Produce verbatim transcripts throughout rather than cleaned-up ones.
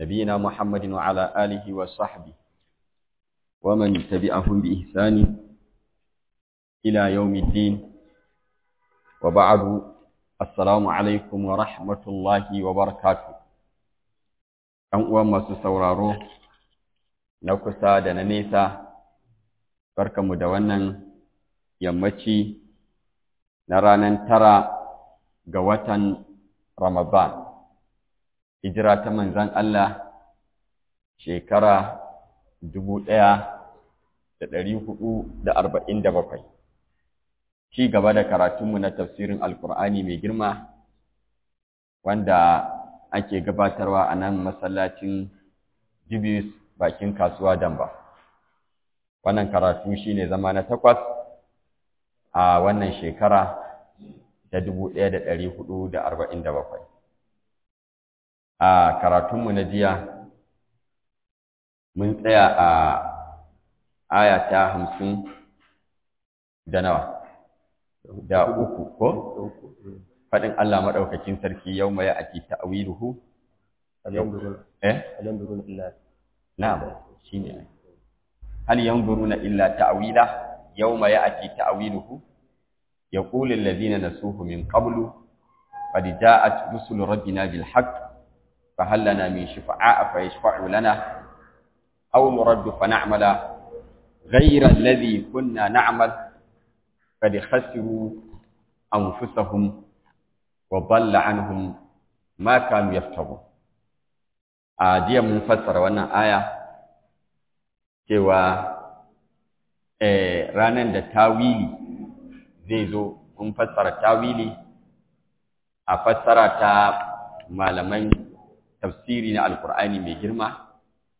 نبينا محمد وعلى آله وصحبه ومن تبعهم بإحسان إلى يوم الدين وبعد السلام عليكم ورحمة الله وبركاته ‘Yan uwan masu sauraro na kusa da na nesa, barkanmu da wannan yammaci na ranar tara ga watan Ramadan, hijira ta manzan Allah shekara dubu ɗaya da ɗari hudu da arba'in da bakwai. Ci gaba da karatunmu na tafsirin Alƙur'ani mai girma, wanda ake gabatarwa a nan masallacin Jibis bakin kasuwa Damba. Wannan karatu shi ne zama na takwas a wannan shekara ta dubu ɗaya da ɗari hudu da arba'in da bakwai. A karatunmu na jiya mun tsaya a aya ta hamsin da nawa da uku ko faɗin Allah maɗaukakin sarki yau mai ake ta'awiluhu eh na'am shine hal yanzuruna illa ta'wila yawma ya'ti ta'wiluhu yaqulu alladhina nasuhu min qablu qad ja'at rusulu rabbina bil haqq fa hal lana min shufa'a fa yashfa'u lana aw nuraddu fa na'mala ghayra alladhi kunna na'mal qad khasiru anfusahum wa dhalla anhum ma kanu yaftarun. A jiya mun fassara wannan aya cewa eh ranan da tawili zai zo, mun fassara tawili a fassara ta malaman tafsiri na Alkur'ani mai girma.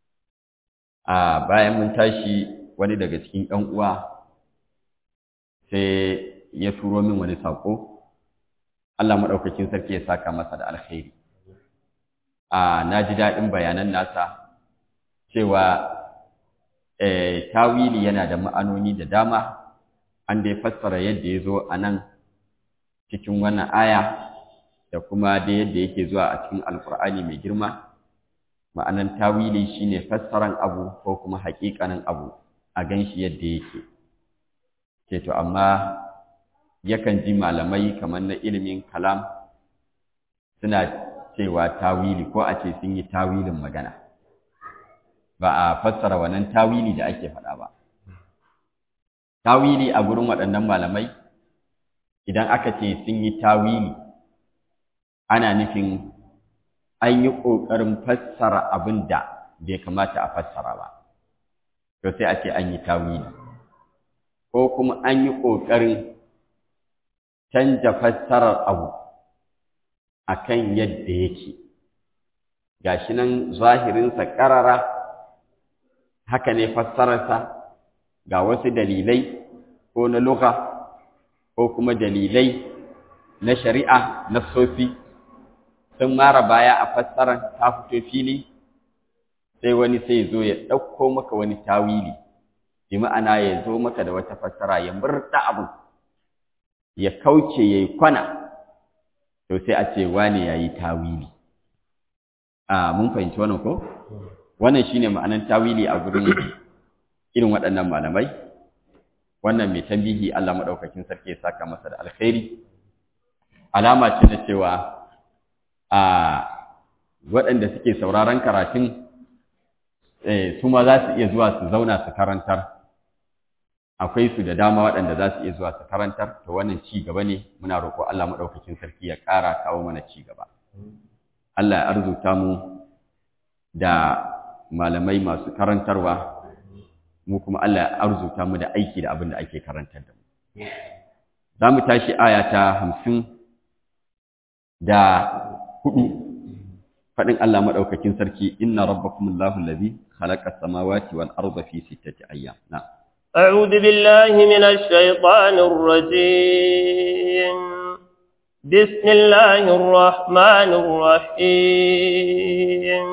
A bayan mun tashi, wani daga cikin ɗan uwa sai ya turo min wani sako. Allah madaukakin sarki ya saka masa da alkhairi. a na ji daɗin bayanan nasa cewa eh, tawili yana da ma'anoni da dama, an dai fassara yadda ya zo a nan cikin wannan aya da kuma da yadda yake zuwa a cikin alkur'ani mai girma. Ma'anan tawili shine fassaran abu ko kuma haƙiƙanin abu a ganshi yadda yake. Ce to amma yakan ji malamai kamar na ilimin kalam suna cewa tawili, ko a ce sun yi tawilin magana, ba a fassara wannan tawili da ake faɗa ba. Tawili a gurin waɗannan malamai, idan aka ce sun yi tawili, ana nufin an yi ƙoƙarin fassara abin da bai kamata a fassara ba, to sai a ce an yi tawili. Ko kuma an yi ƙoƙarin canja fassarar abu akan yadda yake, gashi nan zahirinsa ƙarara haka ne fassararsa, ga wasu dalilai ko na lugha ko kuma dalilai na shari'a na sofi sun mara baya a fassarar ta fito fili, sai wani sai zo ya ɗauko maka wani tawili, bi ma'ana ya zo maka da wata fassara ya murɗa abu, ya kauce ya yi kwana, to sai a ce wane ya yi tawili. A mun fahimci wannan ko? Wannan shine ma'anar tawili a gurin irin waɗannan malamai. Wannan mai tambihi Allah maɗaukakin sarki ya saka masa da alkhairi. Alama ce na cewa a waɗanda suke sauraron karatun su ma za su iya zuwa su zauna su karantar. Akwai su da dama waɗanda za su iya zuwa su karantar, to wannan ci gaba ne, muna roƙo Allah maɗaukakin sarki ya ƙara kawo mana ci gaba. Allah ya arzuta mu da malamai masu karantarwa, mu kuma Allah ya arzuta mu da aiki da abin da ake karantar da mu. Za mu tashi aya ta hamsin da hudu, faɗin Allah maɗaukakin sarki, inna rabbakumullahu allazi khalaqa as-samawati wal arda fi sittati ayyam. Na'am. أعوذ بالله من الشيطان الرجيم. بسم الله الرحمن الرحيم.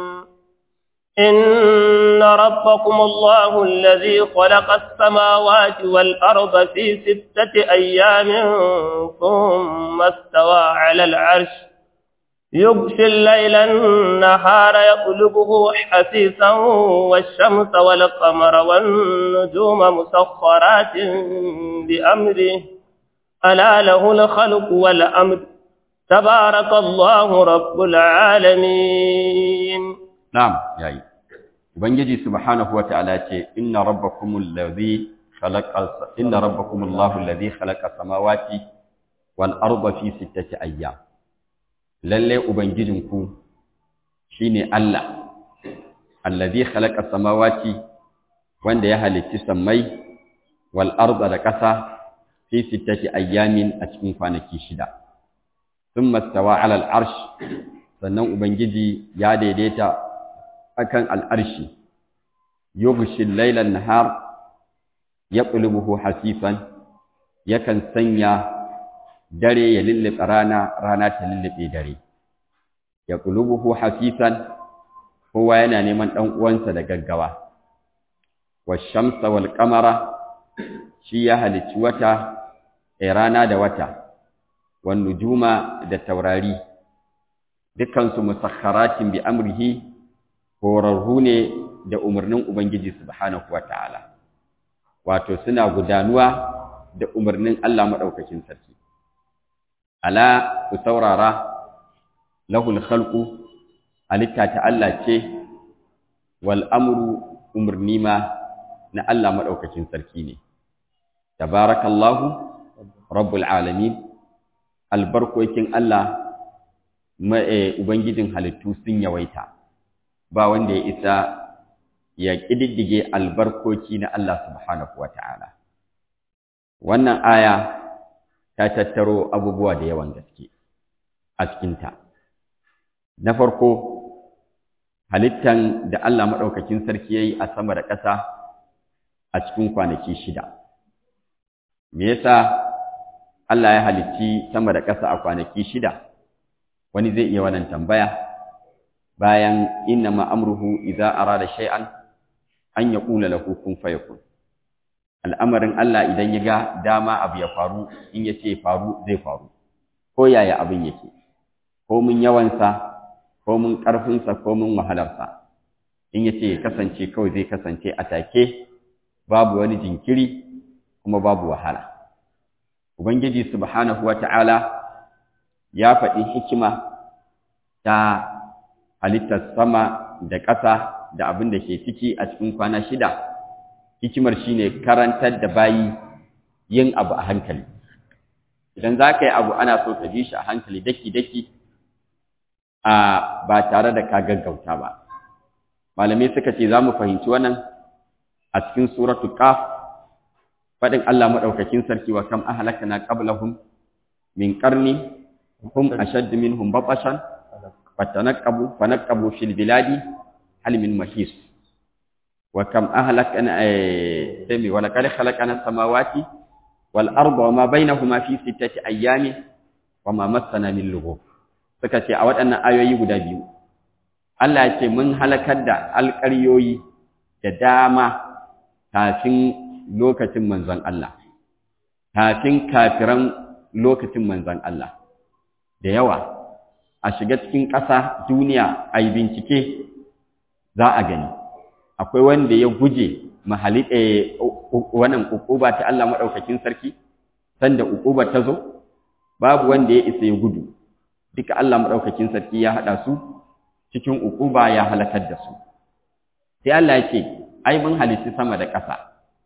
إن ربكم الله الذي خلق السماوات والأرض في ستة أيام ثم استوى على العرش يغشي الليل النهار يطلبه حثيثا والشمس والقمر والنجوم مسخرات بأمره ألا له الخلق والأمر تبارك الله رب العالمين. نعم ياي ubangiji subhanahu wataala ce inna rabbakumul ladhi khalaqa inna rabbakumullahu alladhi khalaqa samawati wal arda fi sittati ayyam lalle ubangijinku shine Allah alladhi khalaqa samawati wanda ya halitta sammai wal arda da ƙasa fi sittati ayyamin a cikin kwanaki shida thumma stawa ala al arsh sannan ubangiji ya daidaita akan al arshi yughshi al-layla an-nahar yaqlubuhu hasifan yakan sanya dare ya lillibe rana rana ta lillibe dare yaqlubuhu hasifan kowa yana neman dan uwansa da gaggawa wash-shamsa wal-qamara shi ya halicci wata a rana da wata wan nujuma da taurari dukkan su musakharatin bi amrihi horarru ne da umarnin ubangiji subhanahu wataala wato suna gudanuwa da umarnin Allah madaukakin sarki ala ku saurara lahul khalqu alita ta Allah ce wal amru umarni ma na Allah madaukakin sarki ne tabarakallahu rabbul alamin albarkokin Allah mai ubangijin halittu sun yawaita ba wanda ya isa ya kididdige albarkoki na Allah subhanahu wataala wannan aya ta tattaro abubuwa da yawan gaske a cikinta na farko halittan da Allah madaukakin sarki yayi a sama da ƙasa a cikin kwanaki shida me yasa Allah ya halicci sama da ƙasa a kwanaki shida wani zai iya wannan tambaya bayan inna ma amruhu idza arada shay'an an yaqula lahu kun fayakun al'amarin Allah idan ya ga dama abu ya faru in yace faru zai faru ko yaya abin yake ko mun yawansa ko mun ƙarfinsa ko mun wahalarsa in yace kasance kawai zai kasance a take babu wani jinkiri kuma babu wahala ubangiji subhanahu wata'ala ya faɗi hikima ta halittar sama da ƙasa da abin da ke ciki a cikin kwana shida hikimar shine karantar da bayi yin abu a hankali idan za ka yi abu ana so ka ji shi a hankali daki-daki a ba tare da ka gaggauta ba malamai suka ce za mu fahimci wannan a cikin suratu qaf faɗin Allah maɗaukakin sarki wa kam ahlakana qablahum min qarni hum ashaddu minhum batashan fatanaqabu fanaqabu fil biladi hal min mahis wa kam ahlakana sami wa laqad khalaqana samawati wal arda wa ma bainahuma fi sittati ayyamin wa ma massana min lughub suka ce a waɗannan ayoyi guda biyu Allah ya ce mun halakar da alƙaryoyi da dama kafin lokacin manzon Allah kafin kafiran lokacin manzon Allah da yawa a shiga cikin ƙasa duniya a yi bincike za a gani akwai wanda ya guje mahali wannan ukuba ta Allah maɗaukakin sarki sanda ukuba ta zo babu wanda ya isa ya gudu duka Allah maɗaukakin sarki ya haɗa su cikin ukuba ya halakar da su sai Allah ya ce ai mun halitta sama da ƙasa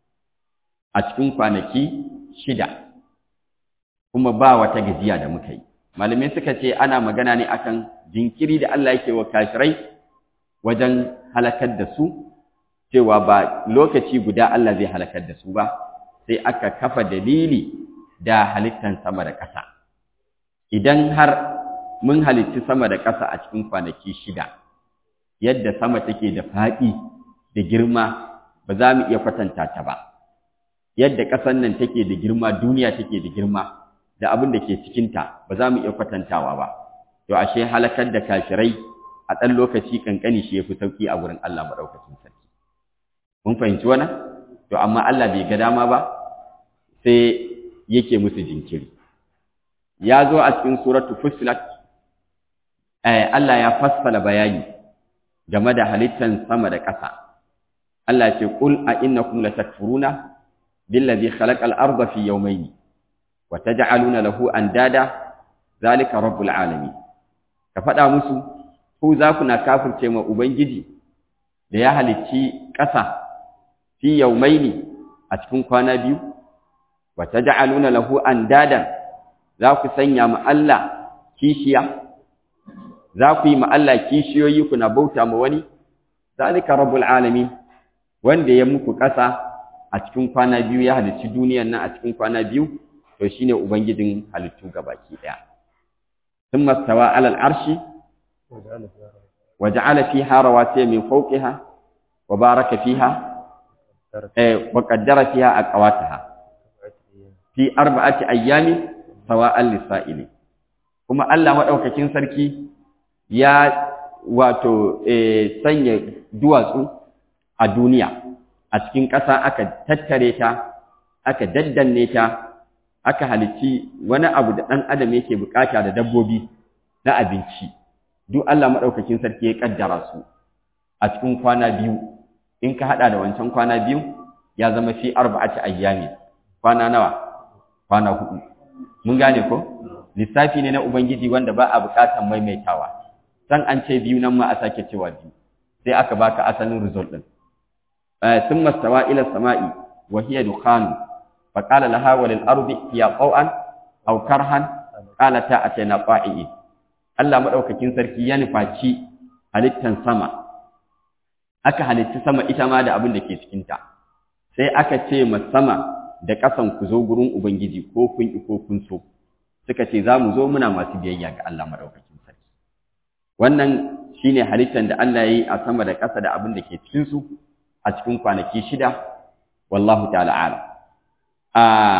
a cikin kwanaki shida kuma ba wata gajiya da muka yi malamai suka ce ana magana ne akan jinkiri da Allah yake wa kafirai wajen halakar da su cewa ba lokaci guda Allah zai halakar da su ba sai aka kafa dalili da halittan sama da ƙasa idan har mun halitti sama da ƙasa a cikin kwanaki shida yadda sama take da faɗi da girma ba za mu iya kwatanta ta ba yadda ƙasar nan take da girma duniya take da girma da abin da ke cikinta ba za mu iya kwatantawa ba to ashe halakar da kafirai a ɗan lokaci ƙanƙani shi ya fi sauƙi a wurin Allah maɗaukacin sarki mun fahimci wannan to amma Allah bai ga dama ba sai yake musu jinkiri ya zo a cikin suratu fussilat eh Allah ya fassala bayani game da halittan sama da ƙasa Allah ce qul a innakum latakfuruna billazi khalaqal arda fi yawmayn wa taj'aluna lahu andada zalika rabbul alamin ka faɗa musu ku za ku na kafirce ma ubangiji da ya halicci ƙasa fi yawmayn a cikin kwana biyu wa taj'aluna lahu andada za ku sanya ma Allah kishiya za ku yi ma Allah kishiyoyi kuna bauta ma wani zalika rabbul alamin wanda ya muku ƙasa a cikin kwana biyu ya halicci duniyar nan a cikin kwana biyu to shine ubangijin halittu gabaki daya thumma stawa ala al-arshi wa ja'ala fiha rawasiya min fawqiha wa baraka fiha eh wa qaddara fiha aqwataha fi arba'ati ayyamin sawa'an lis-sa'ili kuma Allah madaukakin sarki ya wato eh sanya duwatsu a duniya a cikin ƙasa aka tattare ta aka daddanne ta aka halicci wani abu da ɗan adam yake bukata da dabbobi na abinci duk Allah madaukakin sarki ya kaddara su a cikin kwana biyu in ka hada da wancan kwana biyu ya zama fi arba'ati ayyami kwana nawa kwana hudu mun gane ko lissafi ne na ubangiji wanda ba a bukatan maimaitawa san an ce biyu nan ma a sake cewa biyu sai aka baka asalin result din ثم استوى إلى السماء وهي دخان فقال لها وللأرض هي طوعا أو كرها قالتا أتينا طائعين Allah madaukakin sarki ya nufaci halittan sama aka halitta sama ita ma da abin da ke cikin ta sai aka ce ma sama da ƙasan ku zo gurin ubangiji ko kun ki ko kun so suka ce za mu zo muna masu biyayya ga Allah madaukakin sarki wannan shine halittan da Allah ya yi a sama da ƙasa da abin da ke cikin su a cikin kwanaki shida wallahu ta'ala alam a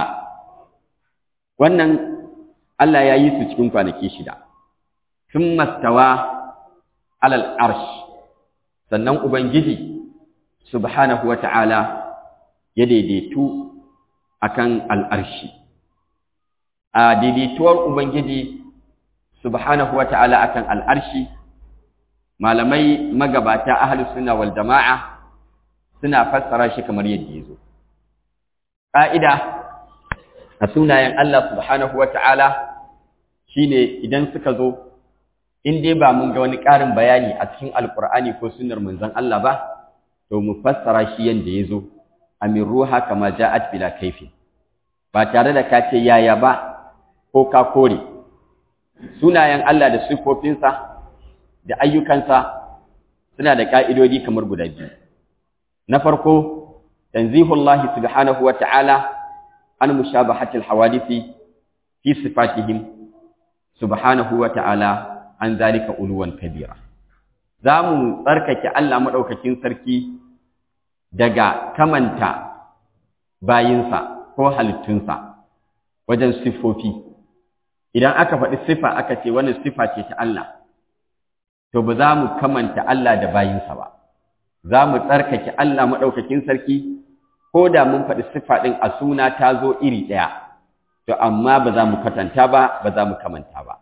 wannan Allah ya yi su cikin kwanaki shida thumma stawa alal arsh sannan ubangiji subhanahu wata'ala ya daidaitu akan al'arshi a daidaituwar ubangiji subhanahu wata'ala akan al'arshi malamai magabata ahlus sunna wal jama'a suna fassara shi kamar yadda yazo ƙa'ida a sunayen Allah subhanahu wata'ala shine idan suka zo in dai ba mun ga wani ƙarin bayani a cikin alqur'ani ko sunnar manzon Allah ba to mu fassara shi yanda yazo amir ruha kama ja'at bila kaifi ba tare da ka ce yaya ba ko ka kore sunayen Allah da sifofinsa da ayyukansa suna da ka'idodi kamar guda biyu na farko tanzihullahi subhanahu wa ta'ala an mushabahatil hawadisi fi sifatihim subhanahu wa ta'ala an zalika uluwan kabira zamu tsarkake Allah madaukakin sarki daga kamanta bayinsa ko halittunsa wajen sifofi idan aka faɗi sifa aka ce wannan sifa ce ta Allah to ba za mu kamanta Allah da bayinsa ba za mu tsarkake Allah maɗaukakin sarki ko da mun faɗi siffa ɗin a suna ta zo iri ɗaya to amma ba za mu kwatanta ba ba za mu kamanta ba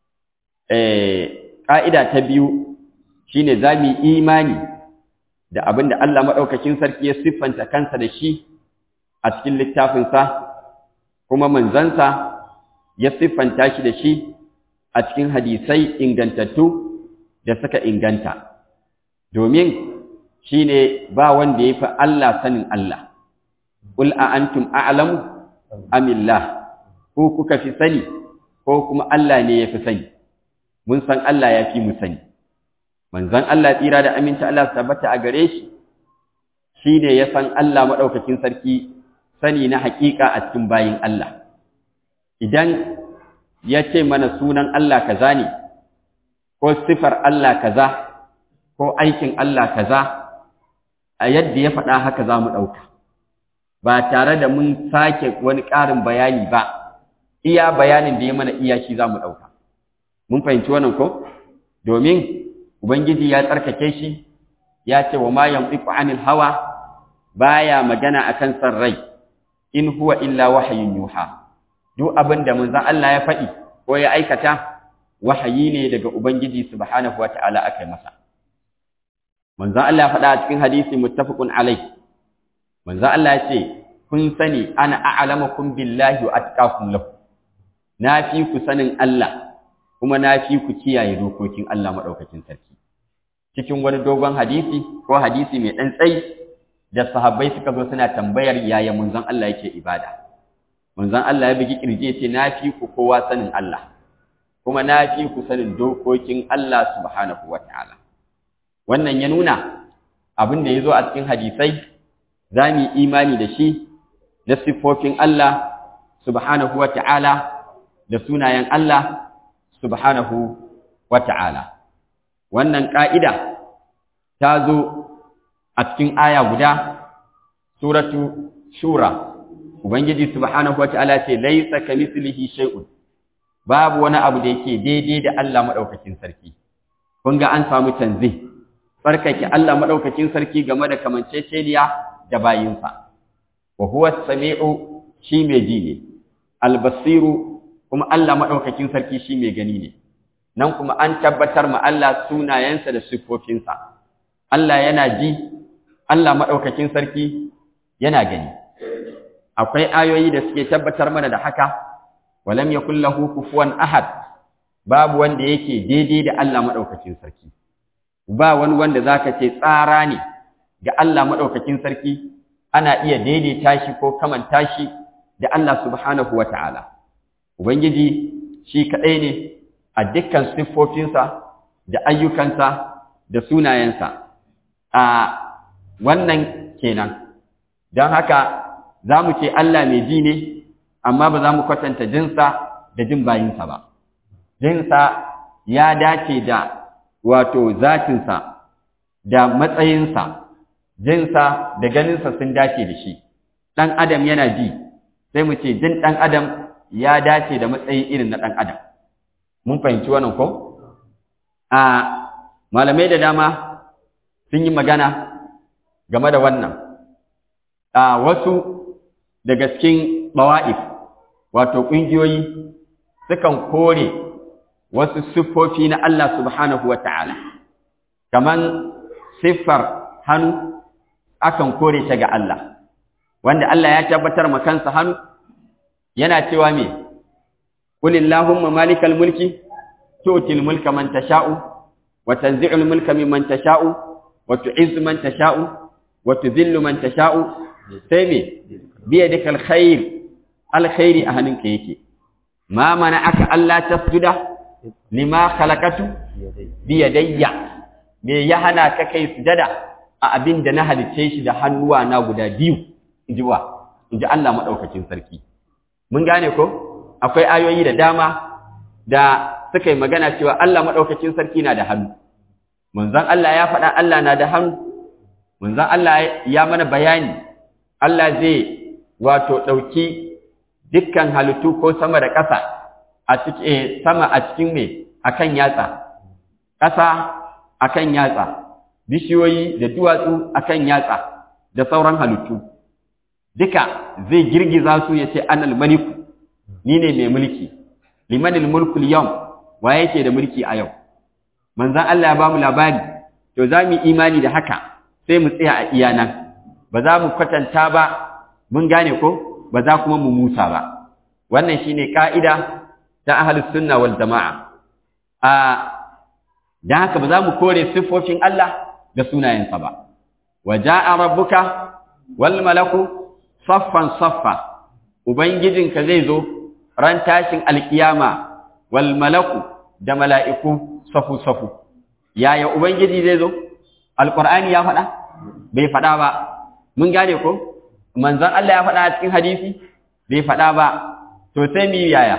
ƙa'ida ta biyu shine za mu yi imani da abin da Allah maɗaukakin sarki ya siffanta kansa da shi a cikin littafinsa kuma manzansa ya siffanta shi da shi a cikin hadisai ingantattu da suka inganta domin shine ba wanda yafi Allah sanin Allah qul a antum a'lamu amillah ko kuka fi sani ko kuma Allah ne yafi sani mun san Allah yafi mu sani manzon Allah tsira da aminta Allah tabbata a gare shi shine ya san Allah madaukakin sarki sani na hakika a cikin bayin Allah idan ya ce mana sunan Allah kaza ne ko sifar Allah kaza ko aikin Allah kaza a yadda ya faɗa haka za mu ɗauka ba tare da mun sake wani ƙarin bayani ba iya bayanin da ya mana iya shi za mu ɗauka mun fahimci wannan ko domin ubangiji ya tsarkake shi ya ce wa ma yantiqu anil hawa baya magana akan san rai in huwa illa wahyun yuha duk abin da manzon Allah ya faɗi ko ya aikata wahayi ne daga ubangiji subhanahu wata'ala akai masa. Manzon Allah faɗa a cikin hadisi muttafaqun alai, manzon Allah ya ce kun sani ana a'lamukum billahi wa atqakum lahu, na fi ku sanin Allah kuma na fi ku kiyaye dokokin Allah madaukakin sarki. Cikin wani dogon hadisi ko hadisi mai dan tsayi da sahabbai suka zo suna tambayar yaya manzon Allah yake ibada, manzon Allah ya bugi kirje ya ce na fi ku kowa sanin Allah kuma na fi ku sanin dokokin Allah subhanahu wata'ala. Wannan ya nuna abin da ya zo a cikin hadisai za mu yi imani da shi da siffofin Allah subhanahu wa ta'ala da sunayen Allah subhanahu wa ta'ala. Wannan ƙa'ida ta zo a cikin aya guda, suratu Shura, Ubangiji subhanahu wa ta'ala ce, Laisa ka mislihi shay'un, babu wani abu da yake daidai da Allah maɗaukakin sarki. Kun ga an samu tanzih, tsarkake Allah maɗaukakin sarki game da kamanceceniya da bayinsa. Wa huwa sami'u, shi mai ji ne, albasiru kuma Allah maɗaukakin sarki shi mai gani ne. Nan kuma an tabbatar ma Allah sunayensa da siffofinsa. Allah yana ji, Allah maɗaukakin sarki yana gani. Akwai ayoyi da suke tabbatar mana da haka, walam yakul lahu kufuwan ahad, babu wanda yake daidai da Allah maɗaukakin sarki. Ba wani wanda zaka ce tsara ne ga Allah maɗaukakin sarki, ana iya daidaita shi ko kamanta shi da Allah subhanahu wa ta'ala. Ubangiji shi kaɗai ne a dukkan siffofinsa da ayyukansa da sunayensa. A wannan kenan, don haka za mu ce Allah mai ji ne, amma ba za mu kwatanta jinsa da jin bayinsa ba. Jinsa ya dace da wato zatinsa da matsayinsa, jinsa da ganinsa sun dace da shi. Ɗan adam yana ji, sai mu ce jin ɗan adam ya dace da matsayi irin na ɗan adam. Mun fahimci wannan ko? A malamai da dama sun yi magana game da wannan. A wasu daga cikin bawa'if, wato ƙungiyoyi, sukan kore wasu siffofi na Allah subhanahu wa ta'ala, kaman siffar hannu akan kore ta ga Allah, wanda Allah ya tabbatar ma kansa hannu, yana cewa me, Qulillahumma malikal mulki, tu'til mulka man tasha'u, wa tanzi'ul mulka mimman tasha'u, wa tu'izzu man tasha'u, wa tudhillu man tasha'u, sai me, biyadika alkhair, alkhairi a hannunka yake. Ma mana'aka Allah tasjuda lima khalaqatu biyadayya, me ya hana ka kai sujada a abin da na halicce shi da hannuwa na guda biyu, inji wa, inji Allah madaukakin sarki. Mun gane ko? Akwai ayoyi da dama da suka yi magana cewa Allah madaukakin sarki na da hannu. Manzon Allah ya faɗa Allah na da hannu. Manzon Allah ya mana bayani Allah zai wato ɗauki dukkan halittu ko sama da ƙasa a cikin sama a cikin me akan yatsa, ƙasa akan yatsa, bishiyoyi da duwatsu akan yatsa da sauran halittu. Duka zai girgiza su ya ce anal maliku, ni ne mai mulki, limanil mulkul yau, wa yake da mulki a yau. Manzon Allah ya ba mu labari, to za mu imani da haka sai mu tsaya a iya nan, ba za mu kwatanta ba, mun gane ko, ba za kuma mu musa ba. Wannan shine ka'ida ta ahlus sunna wal jama'a. A dan haka ba za mu kore siffofin Allah da sunayensa ba. Wa ja'a rabbuka wal malaku saffan saffa, ubangijinka zai zo ran tashin alkiyama wal malaku da mala'iku safu safu. Yaya ubangiji zai zo? Alqur'ani ya faɗa? Bai faɗa ba. Mun gane ko? Manzon Allah ya faɗa a cikin hadisi? Bai faɗa ba. To sai mu yaya?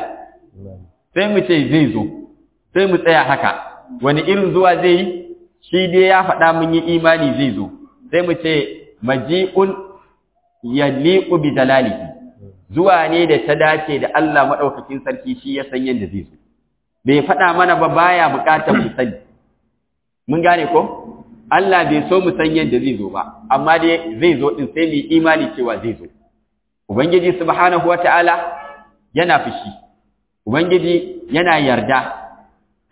Sai mu ce zai zo. Sai mu tsaya haka. Wani irin zuwa zai yi? Shi dai ya faɗa mun yi imani zai zo. Sai mu ce maji'un yaliqu bi dalalihi. Zuwa ne da ta dace da Allah madaukakin sarki, shi ya san yadda zai zo. Bai faɗa mana ba, baya buƙatar mu sani. Mun gane ko? Allah bai so mu san yadda zai zo ba, amma dai zai zo din sai mu yi imani cewa zai zo. Ubangiji subhanahu wata'ala yana fushi, Ubangiji yana yarda,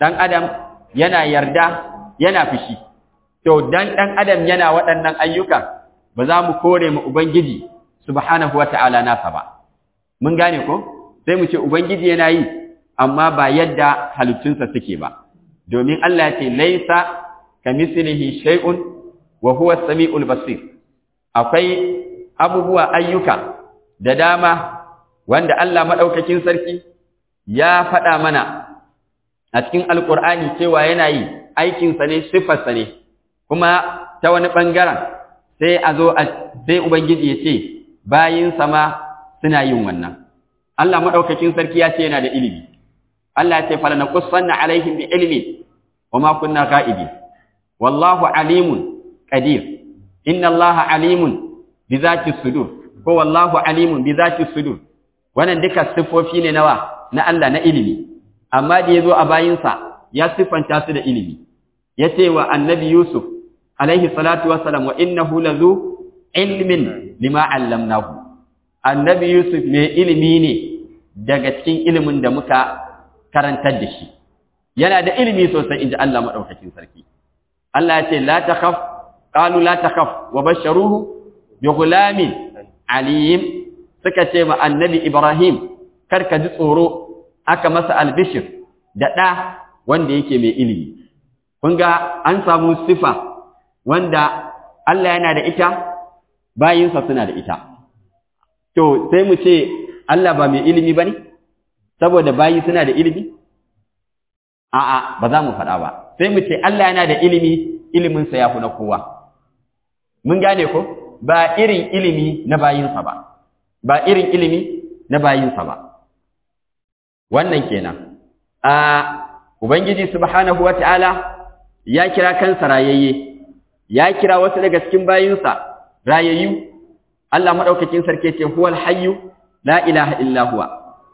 dan adam yana yarda yana fushi to dan dan adam yana waɗannan ayyuka ba za mu kore mu ubangiji subhanahu wata'ala nasa ba mun gane ko sai mu ce ubangiji yana yi amma ba yadda halittunsa suke ba domin Allah ya ce laisa kamithlihi shay'un wa huwa as-sami'ul basir akwai abubuwa ayyuka da dama wanda Allah madaukakin sarki ya faɗa mana a cikin alkur'ani cewa yana yi aikinsa ne sifarsa ne kuma ta wani ɓangaren sai a zo sai ubangiji ya ce bayinsa ma suna yin wannan Allah maɗaukakin sarki ya ce yana da ilimi Allah ya ce fala naqussanna alaihim bi ilmi wa ma kunna ghaibin wallahu alimun qadir inna Allaha alimun bi zati sudur ko wallahu alimun bi zati sudur wannan duka sifofi ne nawa na Allah na ilimi amma da yazo a bayinsa ya sifanta su da ilimi yace wa annabi Yusuf alaihi salatu wassalam wa innahu lazu ilmin lima allamnahu annabi Yusuf mai ilimi ne daga cikin ilimin da muka karantar da shi yana da ilimi sosai inda Allah madaukakin sarki Allah yace la takhaf qalu la takhaf wa basharuhu bi ghulamin alim suka ce ma annabi Ibrahim karka ji tsoro aka masa albishir da ɗa wanda yake mai ilimi kun ga an samu sifa wanda Allah yana da ita bayinsa suna da ita to sai mu ce Allah ba mai ilimi bane saboda bayi suna da ilimi a'a ba za mu faɗa ba sai mu ce Allah yana da ilimi iliminsa ya fi na kowa mun gane ko ba irin ilimi na bayinsa ba ba irin ilimi na bayinsa ba wannan kenan a ubangiji subhanahu wataala ya kira kansa rayayye ya kira wasu daga cikin bayinsa rayayyu Allah madaukakin sarki ce huwal hayyu la ilaha illa huwa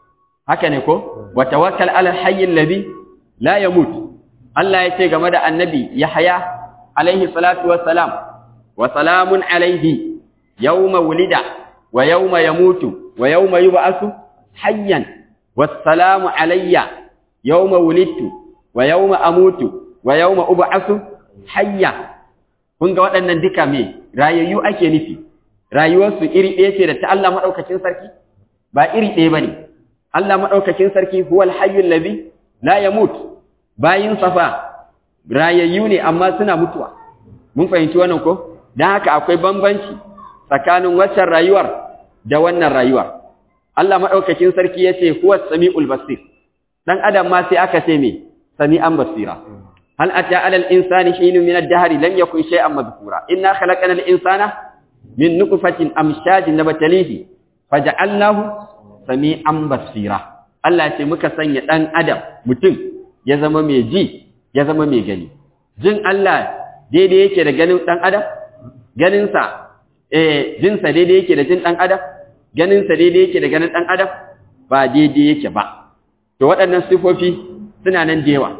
haka ne ko wa tawakkal ala hayy alladhi la yamut Allah ya ce game da annabi Yahya alaihi salatu wassalam wa salamun alaihi yawma wulida wa yawma yamutu wa yawma yub'athu hayyan wassalamu alayya yawma wulidtu wa yawma amutu wa yawma ub'athu hayya kun ga waɗannan duka me rayayyu ake nufi rayuwarsu iri ɗaya ce da ta Allah madaukakin sarki ba iri ɗaya bane Allah madaukakin sarki huwal hayyul ladhi la yamut bayin safa rayayyu ne amma suna mutuwa mun fahimci wannan ko dan haka akwai bambanci tsakanin waccan rayuwar da wannan rayuwar Allah madaukakin sarki yace huwas samiul basir dan adam ma sai aka ce me sami'an basira hal ata alal insani hinun min ad-dahr lam yakun shay'an madhkura inna khalaqnal insana min nutfatin amshajin nabtalihi faj'alnahu sami'an basira Allah ce muka sanya dan adam mutum ya zama mai ji ya zama mai gani jin Allah daidai yake da ganin dan adam ganin sa eh jin sa daidai yake da jin dan adam ganin sa daidai yake da ganin dan adam ba daidai yake ba to waɗannan sifofi suna nan da yawa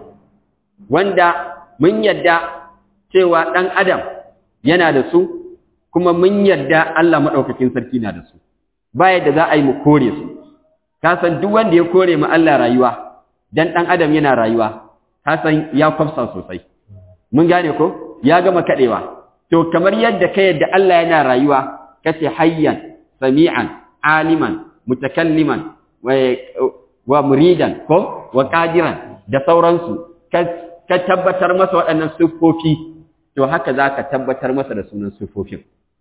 wanda mun yadda cewa dan adam yana da su kuma mun yadda Allah madaukakin sarki na da su ba yadda za a yi mu kore su ka san duk wanda ya kore mu Allah rayuwa dan dan adam yana rayuwa ka san ya kwafsa sosai mun gane ko ya gama kadewa to kamar yadda ka yadda Allah yana rayuwa kace hayyan sami'an aliman mutakalliman wa wa muridan ko wa qadiran da sauransu ka tabbatar masa waɗannan sifofi to haka zaka tabbatar masa da sunan sifofin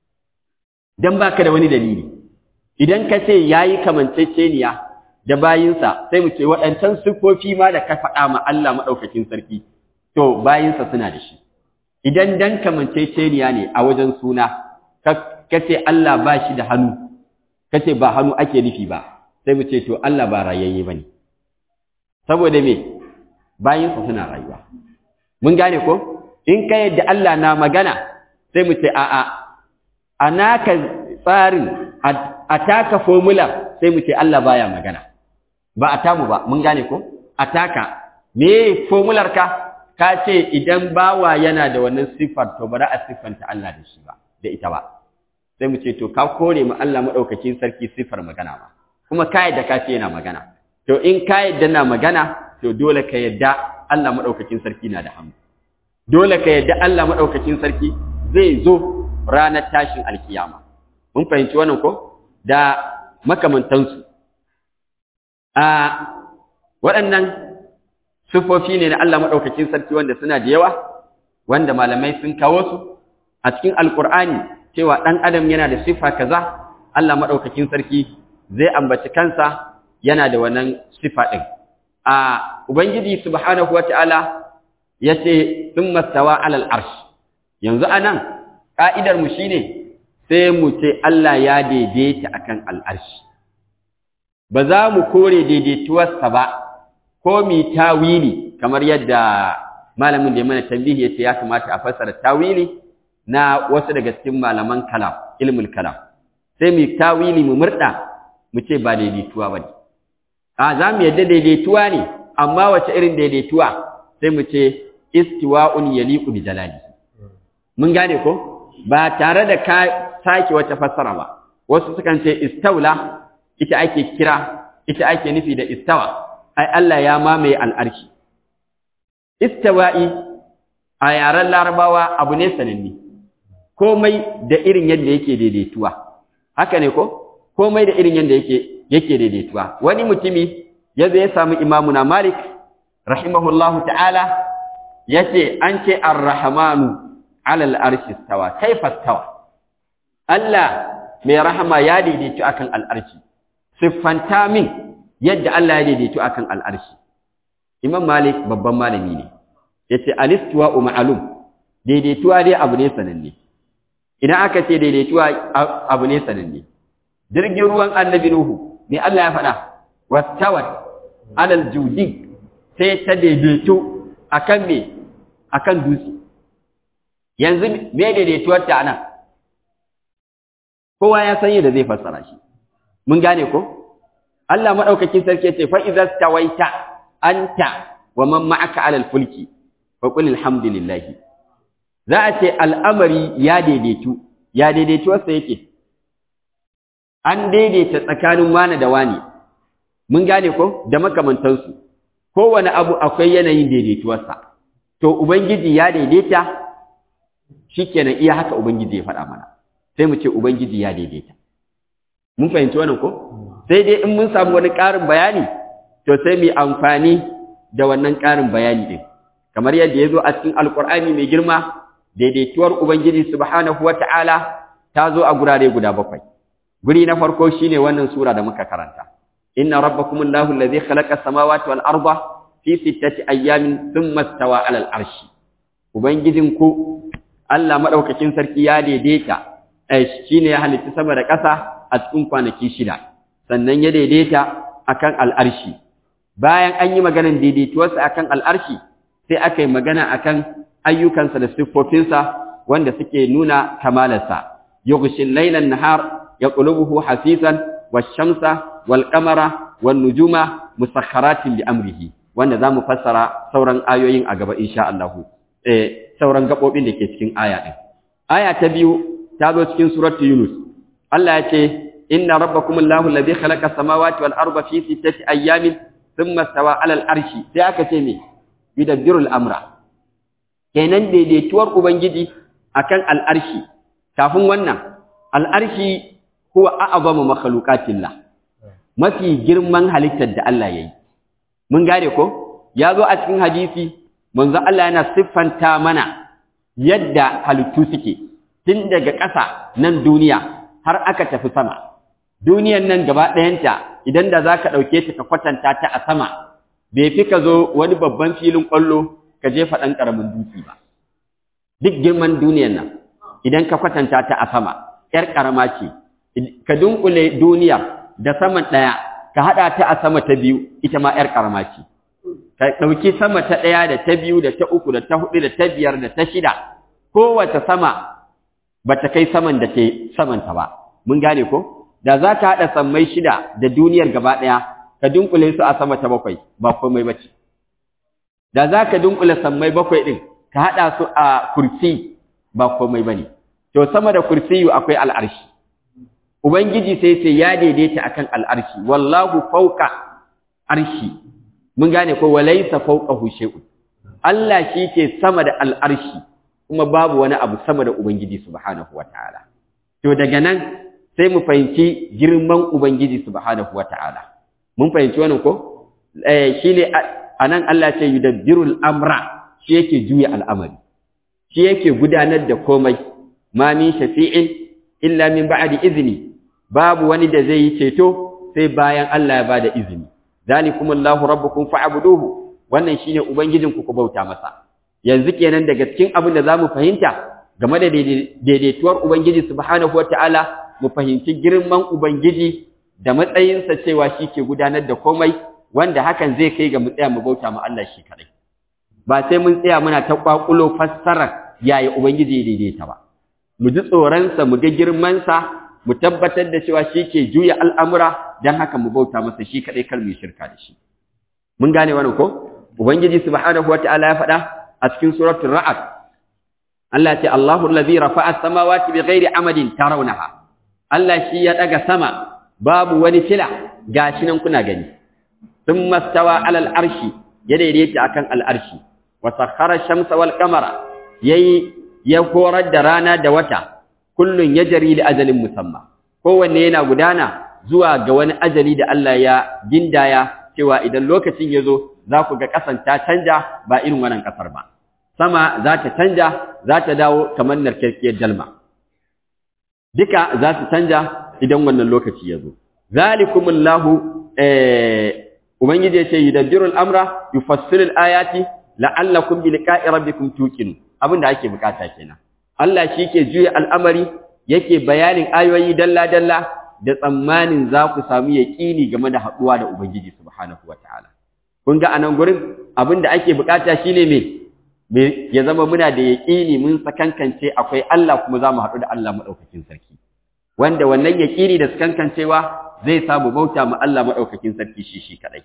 dan baka da wani dalili idan ka ce yayi kamanceceniya da bayinsa sai mu ce waɗancan sifofi ma da ka faɗa ma Allah madaukakin sarki to bayinsa suna da shi idan dan kamanceceniya ne a wajen suna ka ce Allah ba shi da hannu ka ce ba hannu ake nufi ba sai mu ce to Allah ba rayayye bane saboda me bayinsa suna rayuwa mun gane ko in ka yadda Allah na magana sai mu ce a'a anaka tsarin ataka formula sai mu ce Allah baya magana ba a tamu ba mun gane ko ataka me formular ka ka ce idan bawa yana da wannan sifar to bari a siffanta Allah da shi ba da ita ba sai mu ce to ka kore mu Allah madaukakin sarki sifar magana ba kuma ka yadda ka ce yana magana to in ka yadda na magana to dole ka yadda Allah madaukakin sarki na da hannu dole ka yadda Allah madaukakin sarki zai zo ranar tashin alkiyama mun fahimci wannan ko da makamantansu a waɗannan sifofi ne na Allah madaukakin sarki wanda suna da yawa wanda malamai sun kawo su a cikin alkur'ani cewa ɗan adam yana da sifa kaza Allah madaukakin sarki zai ambaci kansa yana da wannan sifa ɗin a ubangiji subhanahu wataala yace thumma stawa alal arsh yanzu anan ka'idar mu shine sai mu ce Allah ya daidaita akan al'arshi ba za mu kore daidaituwarsa ba ko mi tawili kamar yadda malamin da ya mana tambihi yace ya kamata a fassara tawili na wasu daga cikin malaman kalam ilmul kalam sai mu tawili mu murda mu ce ba daidaituwa bane a za mu yadda daidaituwa ne amma wace irin daidaituwa sai mu ce istiwa'un yaliqu bi jalali mun gane ko ba tare da ka sake wata fassara ba wasu sukan ce istaula ita ake kira ita ake nufi da istawa ai Allah ya mamaye al'arshi istawa'i a yaren larabawa abu ne sananne komai da irin yadda yake daidaituwa haka ne ko komai da irin yadda yake yake daidaituwa wani mutumi yazo ya samu imamuna Malik rahimahullahu ta'ala yace an ce ar-rahmanu 'ala al-arshi istawa kaifa istawa Allah mai rahama ya daidaitu akan al-arshi siffanta min yadda Allah ya daidaitu akan al-arshi Imam Malik babban malami ne yace al-istiwa ma'lum daidaituwa dai abu ne sananne idan aka ce daidaituwa abu ne sananne jirgin ruwan annabi Nuhu ne Allah ya faɗa wastawat alal judi sai ta daidaito akan me akan dutse yanzu me daidaituwar ta anan kowa ya san yadda zai fassara shi mun gane ko Allah madaukakin sarki ce fa idza stawaita anta wa man ma'aka alal fulki fa qul alhamdulillah za a ce al'amari ya daidaitu ya daidaituwarsa yake an daidaita tsakanin wani da wani mun gane ko da makamantansu kowane abu akwai yanayin daidaituwarsa to ubangiji ya daidaita shikenan iya haka ubangiji ya faɗa mana sai mu ce ubangiji ya daidaita mun fahimci wannan ko sai dai in mun samu wani ƙarin bayani to sai mu amfani da wannan ƙarin bayani din kamar yadda ya zo a cikin alƙur'ani mai girma daidaituwar ubangiji subhanahu wata'ala ta zo a gurare guda bakwai guri na farko shine wannan sura da muka karanta inna rabbakumullahu allazi khalaqa samawati wal arda fi sittati ayyamin thumma istawa 'alal arshi ubangijinku Allah madaukakin sarki ya daidaita eh shine ya halitta sama da ƙasa a cikin kwanaki shida sannan ya daidaita akan al'arshi bayan an yi maganar daidaituwarsa akan al'arshi sai aka yi magana akan ayyukansa da siffofinsa wanda suke nuna kamalarsa yughshil layla an-nahar yaqlubuhu hasisan wash-shamsa wal-qamara wan-nujuma musakhkharatin bi amrihi wanda zamu fassara sauran ayoyin a gaba insha Allah eh sauran gabobin da ke cikin aya din aya ta biyu ta zo cikin suratu Yunus Allah ya ce inna rabbakumullahu alladhi khalaqa samawati wal arda fi sittati ayyamin thumma istawa 'alal arshi sai aka ce me yudabbirul amra kenan daidaituwar ubangiji akan al'arshi kafin wannan al'arshi huwa a'zamu makhluqatillah mafi girman halittar da Allah yayi mun gane ko yazo a cikin hadisi manzo Allah yana siffanta mana yadda halittu suke tun daga ƙasa nan duniya har aka tafi sama duniyan nan gaba ɗayanta idan da zaka dauke ta ka kwatanta ta a sama bai fi ka zo wani babban filin kwallo ka jefa ɗan ƙaramin dutse ba duk girman duniyan nan idan ka kwatanta ta a sama ƴar ƙarama ce ka dunkule duniya da saman ɗaya ka haɗa ta a sama ta biyu ita ma ƴar ƙarama ce ka ɗauki sama ta ɗaya da ta biyu da ta uku da ta huɗu da ta biyar da ta shida kowace sama ba ta kai saman da ke samanta ba mun gane ko da za ka haɗa sammai shida da duniyar gaba ɗaya ka dunkule su a sama ta bakwai ba komai ba ce da za ka dunkule sammai bakwai ɗin ka haɗa su a kursi ba komai ba ne to sama da kursiyu akwai al'arshi ubangiji sai sai ya daidaita akan al'arshi wallahu fauka arshi mun gane ko walaysa fawqahu shay'un Allah shi ke sama da al'arshi kuma babu wani abu sama da ubangiji subhanahu wataala to daga nan sai mu fahimci girman ubangiji subhanahu wataala mun fahimci wannan ko eh shine anan Allah ce yudabbirul amra shi yake juya al'amari shi yake gudanar da komai ma min shafi'in illa min ba'di izni babu wani da zai yi ceto sai bayan Allah ya bada izini zalikumullahu rabbukum fa'buduhu wannan shine ubangijinku ku bauta masa yanzu kenan daga cikin abin da zamu fahimta game da daidaituwar ubangiji subhanahu wataala mu fahimci girman ubangiji da matsayinsa cewa shi ke gudanar da komai wanda hakan zai kai ga mu tsaya mu bauta ma Allah shi kadai ba sai mun tsaya muna ta kwakulo fassarar yaya ubangiji ya daidaita ba mu ji tsoronsa mu ga girmansa mu tabbatar da cewa shi ke juya al'amura don haka mu bauta masa shi kadai kar mu shirka da shi mun gane wannan ko ubangiji subhanahu wataala ya faɗa a cikin suratul ra'd Allah ya ce Allahu allazi rafa'a as-samawati bighairi amadin tarawnaha Allah shi ya daga sama babu wani fila gashi nan kuna gani thumma stawa 'ala al-arshi ya daidaita akan al-arshi wa sakhkhara ash-shamsa wal qamara yayi ya horar da rana da wata kullun yajri li ajalin musamma kowanne yana gudana zuwa ga wani ajali da Allah ya gindaya cewa idan lokacin yazo za ku ga kasan ta canja ba irin wannan kasar ba sama za ta canja za ta dawo kamar narkarkiyar dalma duka za su canja idan wannan lokaci yazo zalikumullahu eh ubangiji yace yudabbirul amra yufassilu ayati la'allakum bi liqa'i rabbikum tuqinu abinda ake bukata kenan Allah shi ke juya al'amari yake bayanin ayoyi dalla dalla da tsammanin za ku samu yaqini game da haduwa da ubangiji subhanahu wataala kun ga anan gurin abinda ake bukata shine me me ya zama muna da yaqini mun sakankance akwai Allah kuma za mu haɗu da Allah madaukakin sarki wanda wannan yaqini da sakankancewa zai samu bauta ma Allah madaukakin sarki shi shi kadai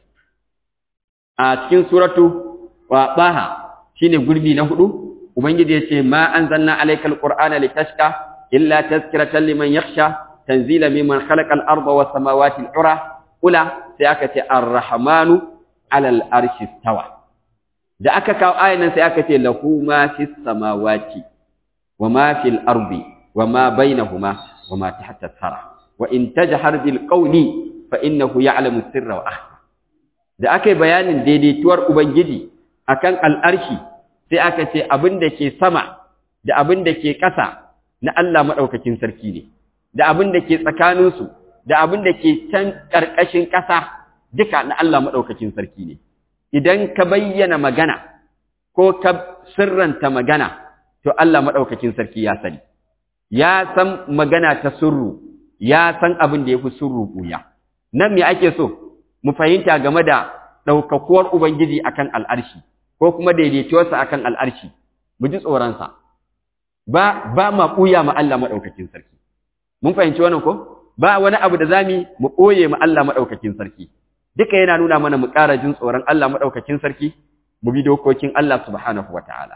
a cikin suratu wa baha shine gurbi na hudu ubangiji yace ma anzalna alaykal qur'ana litashqa illa tazkiratan liman yakhsha tanzila mimman khalaqal arda was samawati al-ura ula sai aka ce ar-rahmanu ala al-arshi istawa da aka kawo ayan sai aka ce lahu ma fis samawati wa ma fil ardi wa ma bainahuma wa ma tahta thara wa in tajhar bil qawli fa innahu ya'lamu sirra wa akhfa da aka yi bayanin daidaituwar ubangiji akan al'arshi sai aka ce abin da ke sama da abin da ke ƙasa na Allah maɗaukakin sarki ne da abin da ke tsakaninsu da abin da ke can ƙarƙashin ƙasa duka na Allah maɗaukakin sarki ne idan ka bayyana magana ko ka sirranta magana to Allah maɗaukakin sarki ya sani ya san magana ta sirru ya san abin da ya fi sirru ɓuya nan me ake so mu fahimta game da ɗaukakuwar Ubangiji akan al'arshi ko kuma daidaituwarsa akan al'arshi mu ji tsoronsa ba ba ma ɓuya ma Allah maɗaukakin sarki mun fahimci wannan ko ba wani abu da zamu mu ɓoye ma Allah maɗaukakin sarki duka yana nuna mana mu ƙara jin tsoron Allah maɗaukakin sarki mu bi dokokin Allah subhanahu wataala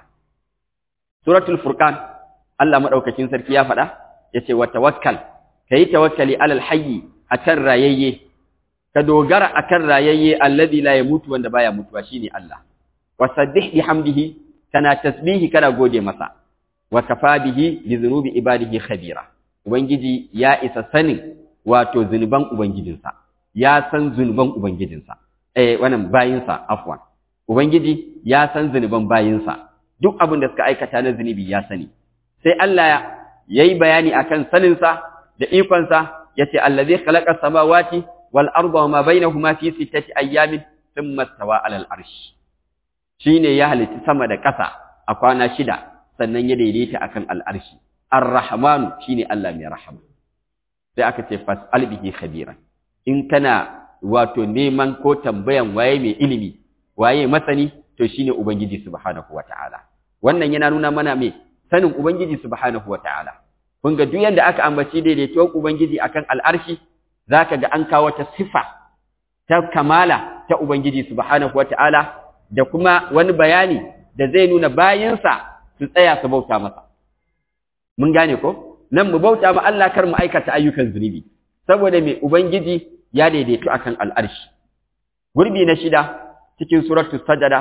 suratul furqan Allah maɗaukakin sarki ya faɗa yace wa tawakkal kai tawakkali alal hayyi akan rayayye ka dogara akan rayayye alladhi la yamutu wanda baya mutuwa shine Allah wasabbih bihamdihi kana tasbihi kana gode masa wa kafa bihi li dhunubi ibadihi khabira ubangiji ya isa sanin wato zunuban ubangijinsa ya san zunuban ubangijinsa eh wannan bayinsa afwan ubangiji ya san zunuban bayinsa duk abin da suka aikata na zunubi ya sani sai Allah yayi bayani akan saninsa da ikonsa yace allazi khalaqa samawati wal arda wama bainahuma fi sittati ayyamin thumma stawa ala al arsh shine ya halitta sama da ƙasa a kwana shida sannan ya daidaita akan al arshi ar-rahman shine Allah mai rahama sai aka ce fas'al bihi khabira in kana wato neman ko tambayan waye mai ilimi waye masani to shine ubangiji subhanahu wataala wannan yana nuna mana me sanin ubangiji subhanahu wataala kun ga duk yanda aka ambaci daidaituwar ubangiji akan al'arshi zaka ga an kawo ta sifa ta kamala ta ubangiji subhanahu wataala da kuma wani bayani da zai nuna bayinsa su tsaya su bauta masa mun gane ko nan mu bauta ma Allah kar mu aikata ayyukan zunubi saboda me ubangiji ya daidaitu akan al'arshi gurbi na shida cikin suratul sajada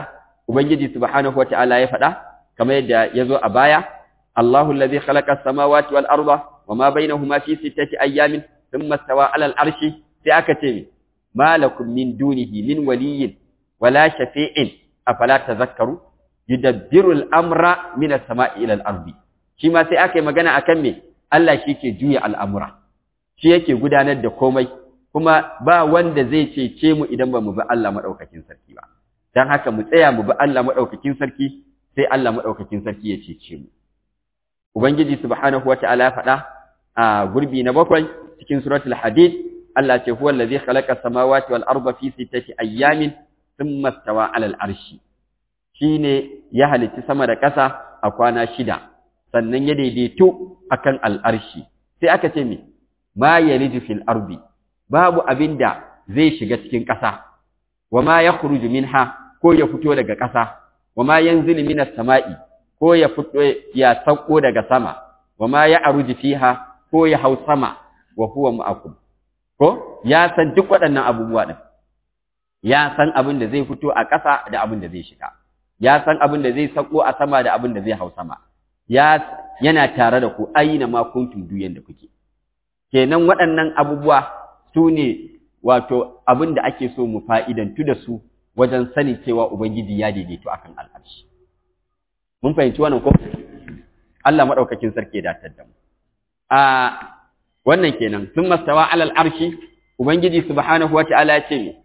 ubangiji subhanahu wata'ala ya faɗa kamar yadda yazo a baya Allahu allazi khalaqa as-samawati wal arda wama bainahuma fi sittati ayyamin thumma istawa 'ala al-arshi sai aka ce ma lakum min dunihi min waliyyin wala shafi'in afala tadhakkaru yudabbiru al-amra min as-sama'i ila al-ardi shi ma sai aka yi magana akan me Allah shi ke juya al'amura shi yake gudanar da komai kuma ba wanda zai cece mu idan ba mu bi Allah madaukakin sarki ba dan haka mu tsaya mu bi Allah madaukakin sarki sai Allah madaukakin sarki ya cece mu ubangiji subhanahu wata'ala ya faɗa a gurbi na bakwai cikin suratul hadid Allah ce huwa allazi khalaqa samawati wal arda fi sittati ayyamin thumma istawa 'ala al-arshi shine ya halitta sama da ƙasa a kwana shida sannan ya daidaito akan al-arshi sai aka ce me ma yalidu fil ardi babu abinda zai shiga cikin ƙasa wama yakhruju minha ko ya fito daga ƙasa wama yanzilu minas sama'i ko ya fito ya sauko daga sama wama ya'ruju fiha ko ya hau sama wa huwa ma'akum ko ya san duk waɗannan abubuwa din ya san abin da zai fito a ƙasa da abin da zai shiga ya san abin da zai sauko a sama da abin da zai hau sama ya yana tare da ku aina ma kuntum duyan da kuke kenan waɗannan abubuwa su ne wato abin da ake so mu fa'idantu da su wajen sanin cewa ubangiji ya daidaito akan al'arshi mun fahimci wannan ko Allah madaukakin sarki ya datar da mu a wannan kenan sun mastawa alal arshi ubangiji subhanahu wata'ala ya ce ne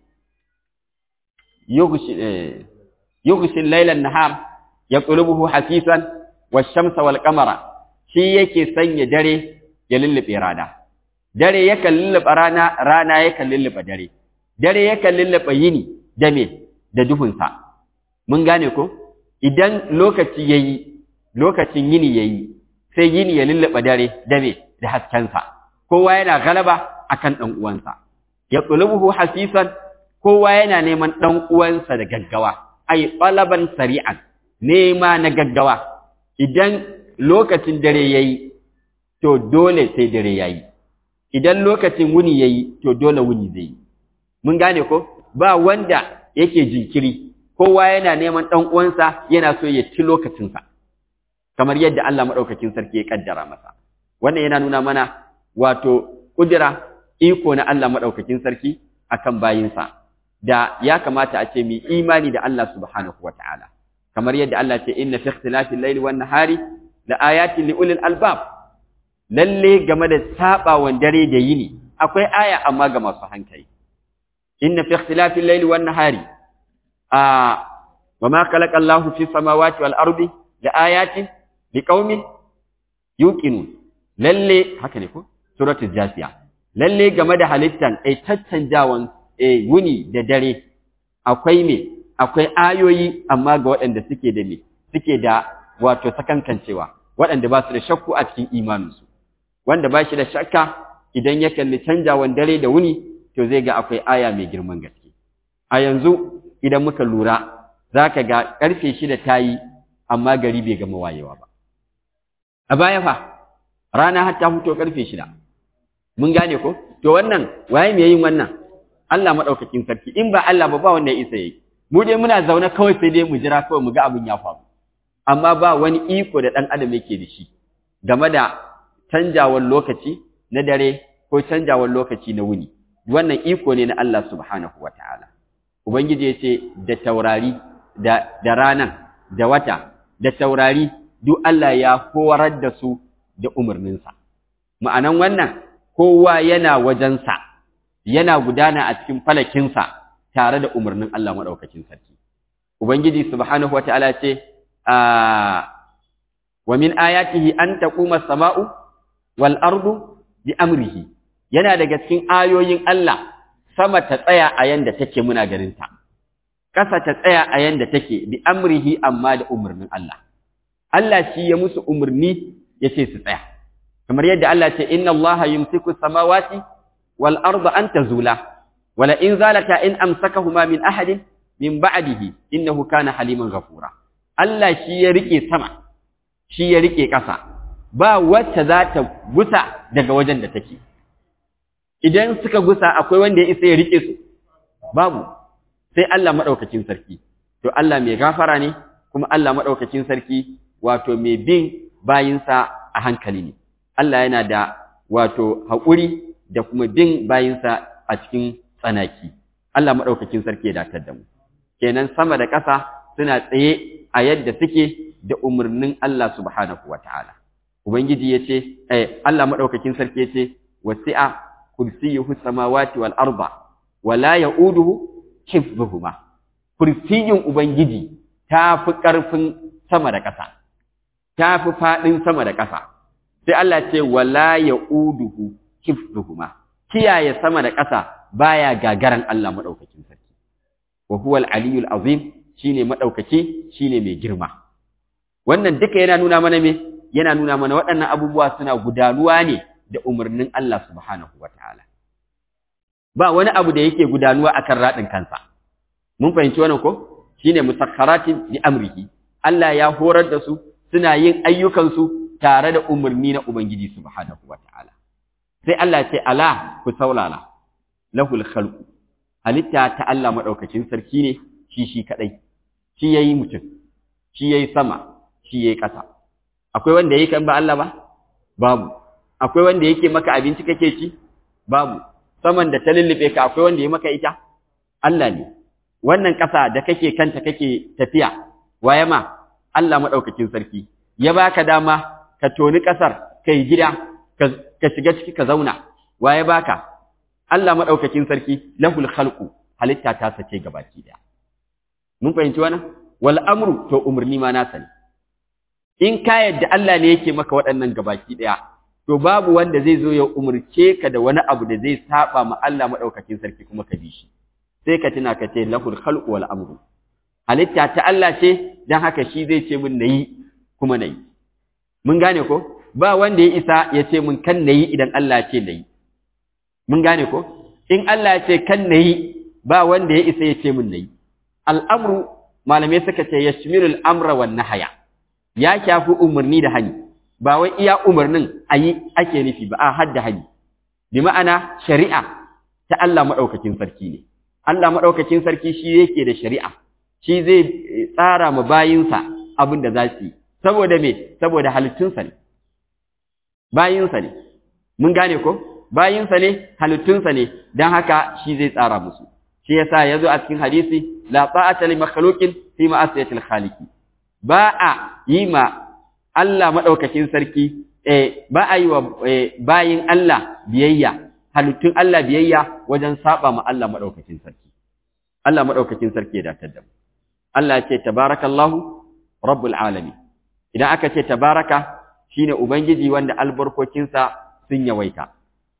yughshi yughshi al-layla an-nahar yaqlubuhu hasisan wash-shamsa wal-qamara shi yake sanya dare ya lullube rana dare yakan lullube rana rana yakan lullube dare dare yakan lullube yini da me da duhunsa mun gane ko idan lokaci yayi lokacin yini yayi sai yini ya lullube dare da me da haskensa kowa yana galaba akan dan uwansa ya qulubuhu hasisan kowa yana neman dan uwansa da gaggawa ai talaban sari'an nema na gaggawa idan lokacin dare yayi to dole sai dare yayi idan lokacin wuni yayi to dole wuni zai yi mun gane ko ba wanda yake jinkiri kowa yana neman dan uwansa yana so ya ci lokacin sa kamar yadda Allah madaukakin sarki ya kaddara masa wannan yana nuna mana wato kudura iko na Allah madaukakin sarki akan bayinsa da ya kamata a ce mu imani da Allah subhanahu wataala kamar yadda Allah ce inna fi ikhtilafil layli wan nahari la ayatin li ulil albab lalle game da sabawan dare da yini akwai aya amma ga masu hankali inna fi ikhtilafil layli wan nahari a wama khalaqa Allahu fis samawati wal ardi la ayatin liqaumin yuqinun lalle haka ne ko suratul jasiya lalle game da halittan ai tattanjawan ai wuni da dare akwai me akwai ayoyi amma ga waɗanda suke da me suke da wato sakankancewa waɗanda ba su da shakku a cikin imaninsu wanda ba shi da shakka idan ya kalli canjawan dare da wuni to zai ga akwai aya mai girman gaske a yanzu idan muka lura zaka ga karfe shida tayi amma gari bai gama wayewa ba a baya fa rana har ta fito karfe shida mun gane ko to wannan waye me yin wannan Allah madaukakin sarki in ba Allah ba ba wanda ya isa yayi mu dai muna zaune kawai sai dai mu jira kawai mu ga abin ya faru amma ba wani iko da dan adam yake da shi game da canjawar lokaci na dare ko canjawar lokaci na wuni wannan iko ne na Allah subhanahu wataala ubangiji yace da taurari da da ranan da wata da taurari duk Allah ya horar da su da umarninsa ma'anan wannan kowa yana wajensa yana gudana a cikin falakinsa tare da umarnin Allah madaukakin sarki ubangiji subhanahu wataala ce wa min ayatihi an taquma as-sama'u wal ardu bi amrihi yana daga cikin ayoyin Allah sama ta tsaya a yanda take muna ganin ta kasa ta tsaya a yanda take bi amrihi amma da umarnin Allah Allah shi ya musu umarni yace su tsaya kamar yadda Allah ce inna Allah yumsiku as-samawati wal arda an tazula wala in zalata in amsakahuma min ahadin min ba'dihi innahu kana haliman ghafura Allah shi ya rike sama shi ya rike ƙasa ba wacce za ta gusa daga wajen da take idan suka gusa akwai wanda ya isa ya rike su babu sai Allah madaukakin sarki to Allah mai gafara ne kuma Allah madaukakin sarki wato mai bin bayinsa a hankali ne. Allah yana da wato haƙuri da kuma bin bayinsa a cikin tsanaki. Allah madaukakin sarki ya datar da mu. Kenan sama da ƙasa suna tsaye a yadda suke da umarnin Allah subhanahu wataala. Ubangiji yace eh Allah madaukakin sarki yace wasi'a kursiyuhu samawati wal arda wala ya'uduhu hifdhuhuma. Kursiyin Ubangiji ta fi ƙarfin sama da ƙasa, ta fi faɗin sama da ƙasa. Sai Allah ce, wala ya uduhu hifzuhuma, kiyaye sama da ƙasa baya gagaran Allah maɗaukakin sarki. Wa huwal aliyul azim shine maɗaukaki, shine mai girma. Wannan duka yana nuna mana me? Yana nuna mana waɗannan abubuwa suna gudanuwa ne da umarnin Allah subhanahu wa ta'ala. Ba wani abu da yake gudanuwa akan raɗin kansa. Mun fahimci wannan ko? Shine musakharatin bi amrihi. Allah ya horar da su suna yin ayyukan su tare da umarni na Ubangiji subhanahu wataala. Sai Allah ya ce ala ku saulala. Lahul khalqu. Halitta ta Allah madaukakin sarki ne shi shi kadai. Shi yayi mutum. Shi yayi sama, shi yayi ƙasa. Akwai wanda yake kan ba Allah ba? Babu. Akwai wanda yake maka abinci kake ci? Babu. Saman da ta lullube ka akwai wanda ya maka ita? Allah ne. Wannan ƙasa da kake kanta kake tafiya, waye ma Allah maɗaukakin sarki, ya baka dama ka toni ƙasar, ka yi gida, ka shiga ciki ka zauna, waye baka? Allah maɗaukakin sarki, lahul khalqu, halitta ta sace gabaki daya. Mun fahimci wannan? Wal amru to umarni ma na sani. In ka yadda Allah ne yake maka waɗannan gabaki daya, to babu wanda zai zo ya umurce ka da wani abu da zai saba ma Allah maɗaukakin sarki kuma ka bi shi. Sai ka tuna ka ce lahul khalqu wal amru, halitta ta Allah ce dan haka shi zai ce mun nayi kuma nayi. Mun gane ko? Ba wanda ya isa ya ce mun kan nayi idan Allah ya ce nayi. Mun gane ko? In Allah ya ce kan nayi ba wanda ya isa ya ce mun nayi. Al'amru malamai suka ce yashmirul amra wan nahya, ya shafi umarni da hani. Ba wai iya umarnin ayi ake nufi ba, a hadda hani. Bi ma'ana shari'a ta Allah madaukakin sarki ne. Allah maɗaukakin sarki shi yake da shari'a, shi zai tsara ma bayinsa abin da za su yi, saboda me, saboda halittunsa ne, bayinsa ne, mun gane ko? Bayinsa ne, halittunsa ne, don haka shi zai tsara musu. Shi yasa ya zo a cikin hadisi, la ta'ata li makhluqin fi ma'asiyatil khaliqi. Ba a yi ma Allah maɗaukakin sarki, eh, ba a yi wa eh, bayin Allah biyayya. Halittun Allah biyayya wajen saba ma Allah madaukakin sarki. Allah madaukakin sarki ya datar da mu. Allah ya ce tabarakallahu rabbul alamin. Idan aka ce tabaraka shine ubangiji wanda albarkokinsa sun yawaita.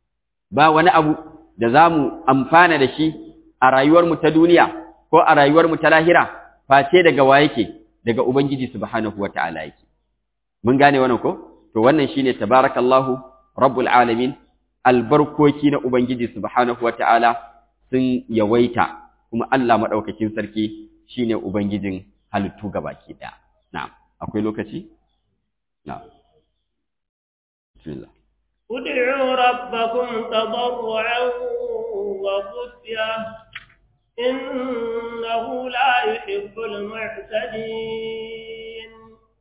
Ba wani abu da zamu amfana da shi a rayuwar mu ta duniya ko a rayuwar mu ta lahira face daga wa yake? Daga ubangiji subhanahu wataala yake. Mun gane wannan ko? To wannan shine tabarakallahu rabbul alamin. Albarkoki na Ubangiji subhanahu wa ta'ala sun yawaita, kuma Allah maɗaukakin sarki shi ne Ubangijin halittu gabaki ɗaya. Na'am, akwai lokaci? Na'am. Bismillah. Ud'u rabbakum tadarru'an wa khufya innahu la yuhibbul mu'tadin.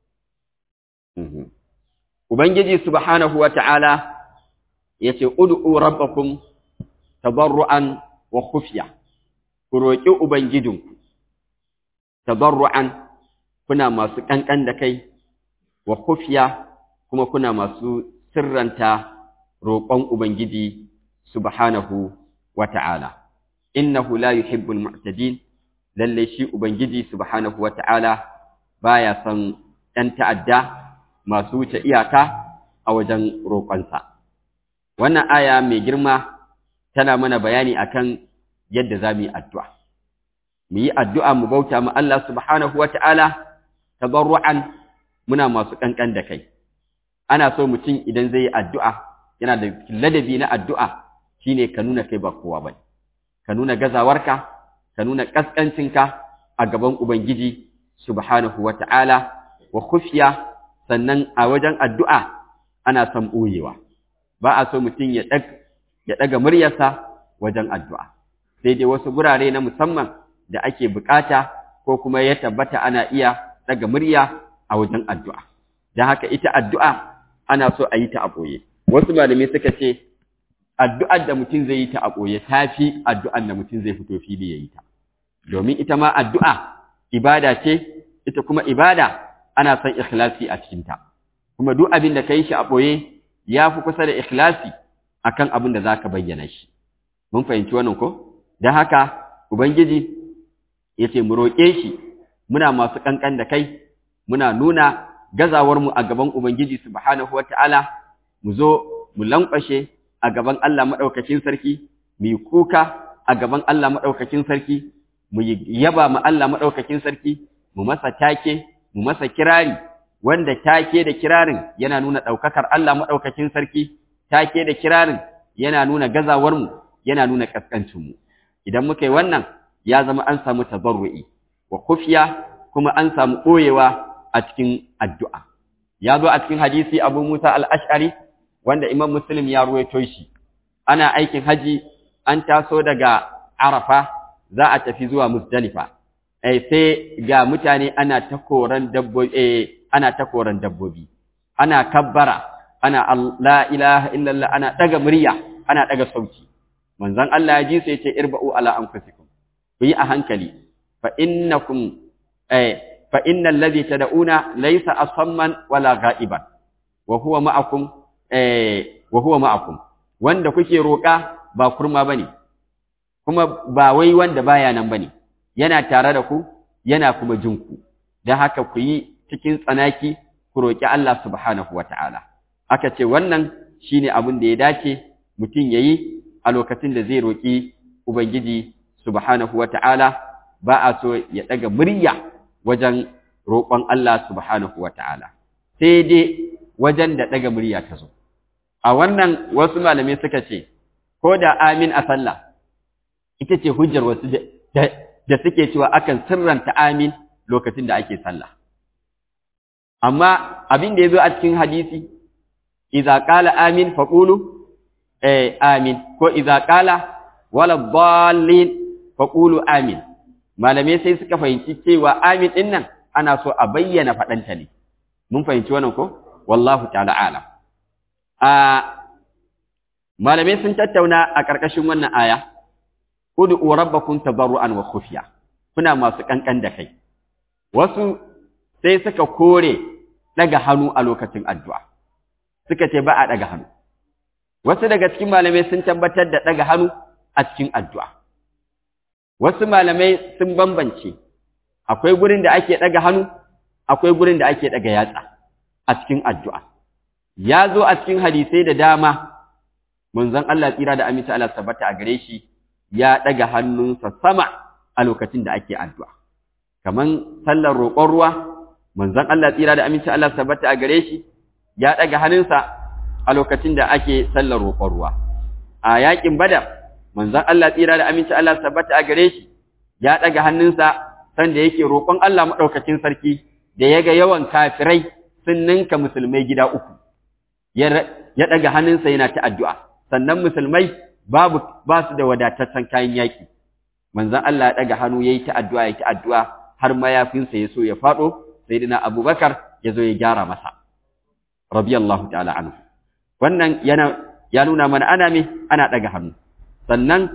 Ubangiji subhanahu wa ta'ala yace ud'u rabbakum tadarruan wa khufya, ku roki ubangijinku tadarruan kuna masu kankan da kai, wa khufya kuma kuna masu sirranta roƙon ubangiji subhanahu wata'ala. Innahu la yuhibbul mu'tadin, lalle shi ubangiji subhanahu wata'ala baya son ɗan ta'adda masu wuce iyaka a wajen roƙonsa. Wannan aya mai girma tana mana bayani akan yadda za mu yi addu'a. Mu yi addu'a mu bauta ma Allah subhanahu wa ta'ala, tabarru'an muna masu ƙanƙan da kai. Ana so mutum idan zai yi addu'a, yana da ladabi na addu'a shi ne ka nuna kai ba kowa ba. Ka nuna gazawarka, ka nuna ƙasƙancinka a gaban Ubangiji subhanahu wa ta'ala, wa kufiya sannan a wajen addu'a ana son ɓoyewa. Ba a so mutum ya ɗaga muryarsa wajen addu'a, sai dai wasu gurare na musamman da ake bukata ko kuma ya tabbata ana iya daga murya a wajen addu'a. Don haka ita addu'a ana so a yi ta a ɓoye. Wasu malamai suka ce, addu'ar da mutum zai yi ta a ɓoye ta fi addu'ar da mutum zai fito fili ya yi ta. Domin ita ma addu'a ibada ce, ita kuma ibada ana son ikhlasi a cikinta. Kuma duk abin da ka yi shi a ɓoye ya fi kusa da ikhlasi a kan abin da za ka bayyana shi. Mun fahimci wannan ko? Don haka, Ubangiji ya ce mu roƙe shi, muna masu ƙanƙan da kai, muna nuna gazawarmu a gaban Ubangiji subhanahu wa ta'ala, mu zo mu lankwashe a gaban Allah maɗaukakin sarki, mu yi kuka a gaban Allah maɗaukakin sarki, mu yaba ma Allah maɗaukakin sarki, mu masa take, mu masa kirari, wanda take da kirarin yana nuna ɗaukakar Allah maɗaukakin sarki, take da kirarin yana nuna gazawarmu, yana nuna ƙasƙancinmu. Idan muka yi wannan, ya zama an samu tabarru'i, wa kufiya kuma an samu ɓoyewa a cikin addu'a. Ya zo a cikin hadisi Abu Musa al-Ash'ari, wanda Imam Muslim ya ruwaito shi. Ana aikin haji, an taso daga Arafa, za a tafi zuwa Muzdalifa. Eh, sai ga mutane ana ta koran dabbobi, eh, ana ta koran dabbobi. Ana kabbara, ana la ilaha illallah, ana daga murya, ana daga sauti. Manzon Allah ya ji sai ya ce irba'u ala anfusikum. Ku yi a hankali, fa innakum eh fa innal ladhi tad'una laysa asamman wala ghaiban wa huwa ma'akum eh wa huwa ma'akum. Wanda kuke roƙa ba kurma bane, kuma ba wai wanda baya nan bane, yana tare da ku, yana kuma jin ku. Dan haka ku yi cikin tsanaki ku roƙi Allah subhanahu wata'ala. Aka ce wannan shine abin da ya dace mutum yayi a lokacin da zai roƙi Ubangiji subhanahu wata'ala, ba a so ya daga murya wajen roƙon Allah subhanahu wata'ala. Sai dai wajen da daga murya ta zo. A wannan wasu malamai suka ce, ko da amin a sallah, ita ce hujjar wasu da suke cewa akan sirranta amin lokacin da ake sallah. Amma abin da ya zo a cikin hadisi, iza qala amin faqulu eh amin, ko iza qala wala dallin faqulu amin. Malamai sai suka fahimci cewa amin din nan ana so a bayyana fadanta ne. Mun fahimci wannan ko? Wallahu ta'ala alam. A malamai sun tattauna a ƙarƙashin wannan aya, ud'u rabbakum tadarruan wa khufiya. Kuna masu kankan da kai. Wasu sai suka kore daga hannu a lokacin addu'a. Suka ce ba a daga hannu. Wasu daga cikin malamai sun tabbatar da daga hannu a cikin addu'a. Wasu malamai sun bambance, akwai gurin da ake daga hannu, akwai gurin da ake daga yatsa a cikin addu'a. Ya zo a cikin hadisai da dama, manzon Allah tsira da aminci Allah tabbata a gare shi, ya daga hannunsa sama a lokacin da ake addu'a. Kaman sallar roƙon ruwa, manzon Allah tsira da aminci Allah tabbata a gare shi, ya daga hannunsa a lokacin da ake sallar roƙon ruwa. A yaƙin Badar, manzon Allah tsira da aminci Allah tabbata a gare shi, ya daga hannunsa sanda yake roƙon Allah madaukakin sarki da yaga yawan kafirai sun ninka musulmai gida uku. Ya daga hannunsa yana ta addu'a. Sannan musulmai babu ba su da wadataccen kayan yaƙi. Manzon Allah ya daga hannu yayi ta addu'a yayi ta addu'a har mayafinsa ya so ya fado, sayyidina Abubakar ya zo ya gyara masa. Radiyallahu ta'ala anhu. Wannan yana ya nuna mana ana me ana daga hannu. Sannan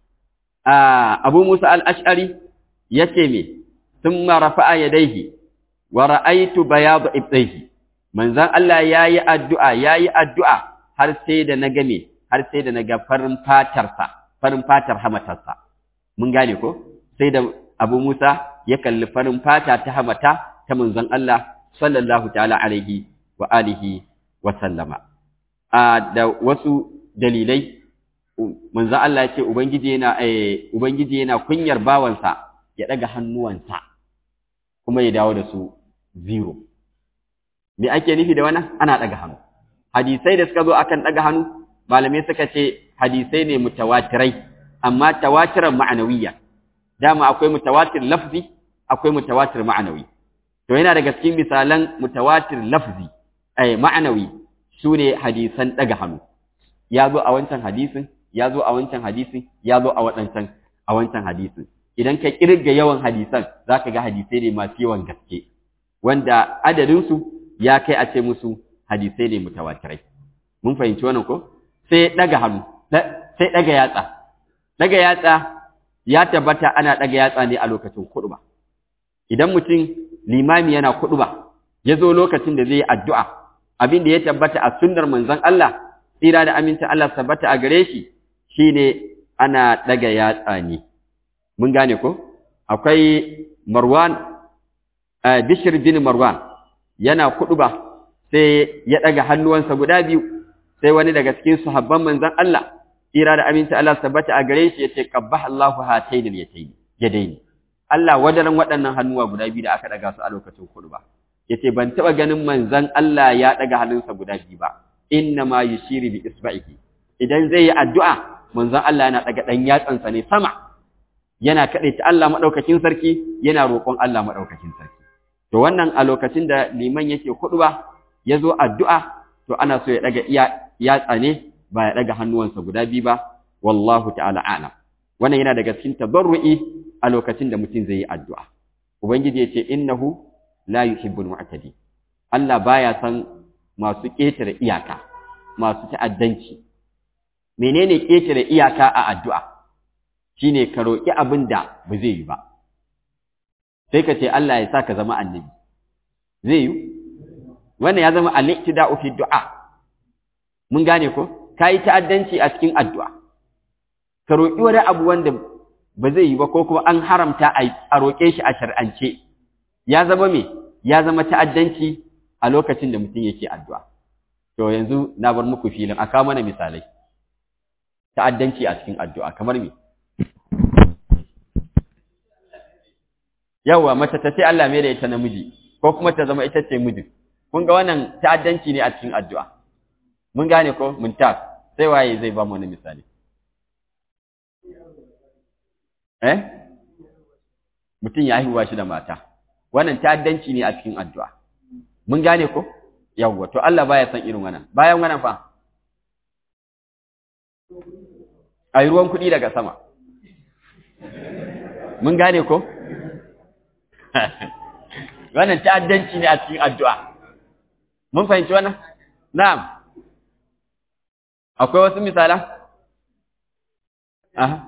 Abu Musa al-Ash'ari yace me thumma rafa'a yadayhi wa ra'aytu bayad ibtayhi. Manzon Allah yayi addu'a yayi addu'a har sai da na game har sai da naga farin fatarsa farin fatar hamatarsa. Mun gane ko? Sai da Abu Musa ya kalli farin fata ta hamata ta manzon Allah sallallahu ta'ala alaihi wa alihi wa sallama. A da wasu dalilai manzon Allah ya ce ubangiji yana eh ubangiji yana kunyar bawansa ya daga hannuwansa kuma ya dawo da su zero. Me ake nufi da wannan? Ana daga hannu. Hadisai da suka zo akan daga hannu, malamai suka ce hadisai ne mutawatirai, amma tawatiran ma'anawiyya. Dama akwai mutawatir lafzi, akwai mutawatir ma'anawi. To yana daga cikin misalan mutawatir lafzi, ai ma'anawi, sune hadisan daga hannu. Ya zo a wancan hadisin, ya zo a wancan hadisin, ya zo a wadancan a wancan hadisin. idan ka kirga yawan hadisan zaka ga hadisai ne masu yawan gaske wanda adadin su ya kai a ce musu hadisai ne mutawatirai mun fahimci wannan ko sai daga hannu sai daga yatsa daga yatsa ya tabbata ana daga yatsa ne a lokacin khutba idan mutum limami yana khutba ya zo lokacin da zai yi addu'a abin da ya tabbata a sunnar manzon Allah tsira da aminta Allah tabbata a gare shi shine ana daga yatsa ne mun gane ko akwai Marwan Bishr bin Marwan yana khutba sai ya daga hannuwansa guda biyu sai wani daga cikin sahabban manzon Allah tsira da aminta Allah tabbata a gare shi yace qabbaha Allahu hataynil yatayn yadayn Allah wadaran waɗannan hannuwa guda biyu da aka daga su a lokacin khutba yace ban taba ganin manzon Allah ya daga hannunsa guda biyu ba inna ma yushiru bi isba'ihi idan zai yi addu'a manzon Allah yana daga dan yatsansa ne sama yana kadaita Allah madaukakin sarki yana roƙon Allah madaukakin sarki to wannan a lokacin da liman yake khutba yazo addu'a to ana so ya daga iya yatsa ne ba ya daga hannuwansa guda biyu ba wallahu ta'ala a'lam wannan yana daga cikin tabarru'i a lokacin da mutum zai yi addu'a ubangiji yace innahu la yuhibbul mu'tadi Allah baya san masu ƙetare iyaka masu ta'addanci menene ƙetare iyaka a addu'a shine ka roki abin da ba zai yi ba sai ka ce Allah ya sa ka zama annabi zai yi wannan ya zama al-iktida'u fi du'a mun gane ko kai ta'addanci a cikin addu'a ka roki wani abu wanda ba zai yi ba ko kuma an haramta a roke shi a shar'ance ya zama me ya zama ta'addanci a lokacin da mutum yake addu'a to yanzu na bar muku filin aka mana misalai ta'addanci a cikin addu'a kamar me yawa mace ta ce Allah mai da ita namiji ko kuma ta zama ita ce miji kun ga wannan ta'addanci ne a cikin addu'a mun gane ko mun ta sai waye zai ba mu wani misali eh mutum ya haihuwa shi da mata wannan ta'addanci ne a cikin addu'a mun gane ko yawa to Allah baya san irin wannan bayan wannan fa ai ruwan kuɗi daga sama mun gane ko wannan ta'addanci ne a cikin addu'a mun fahimci wannan na'am akwai wasu misalan aha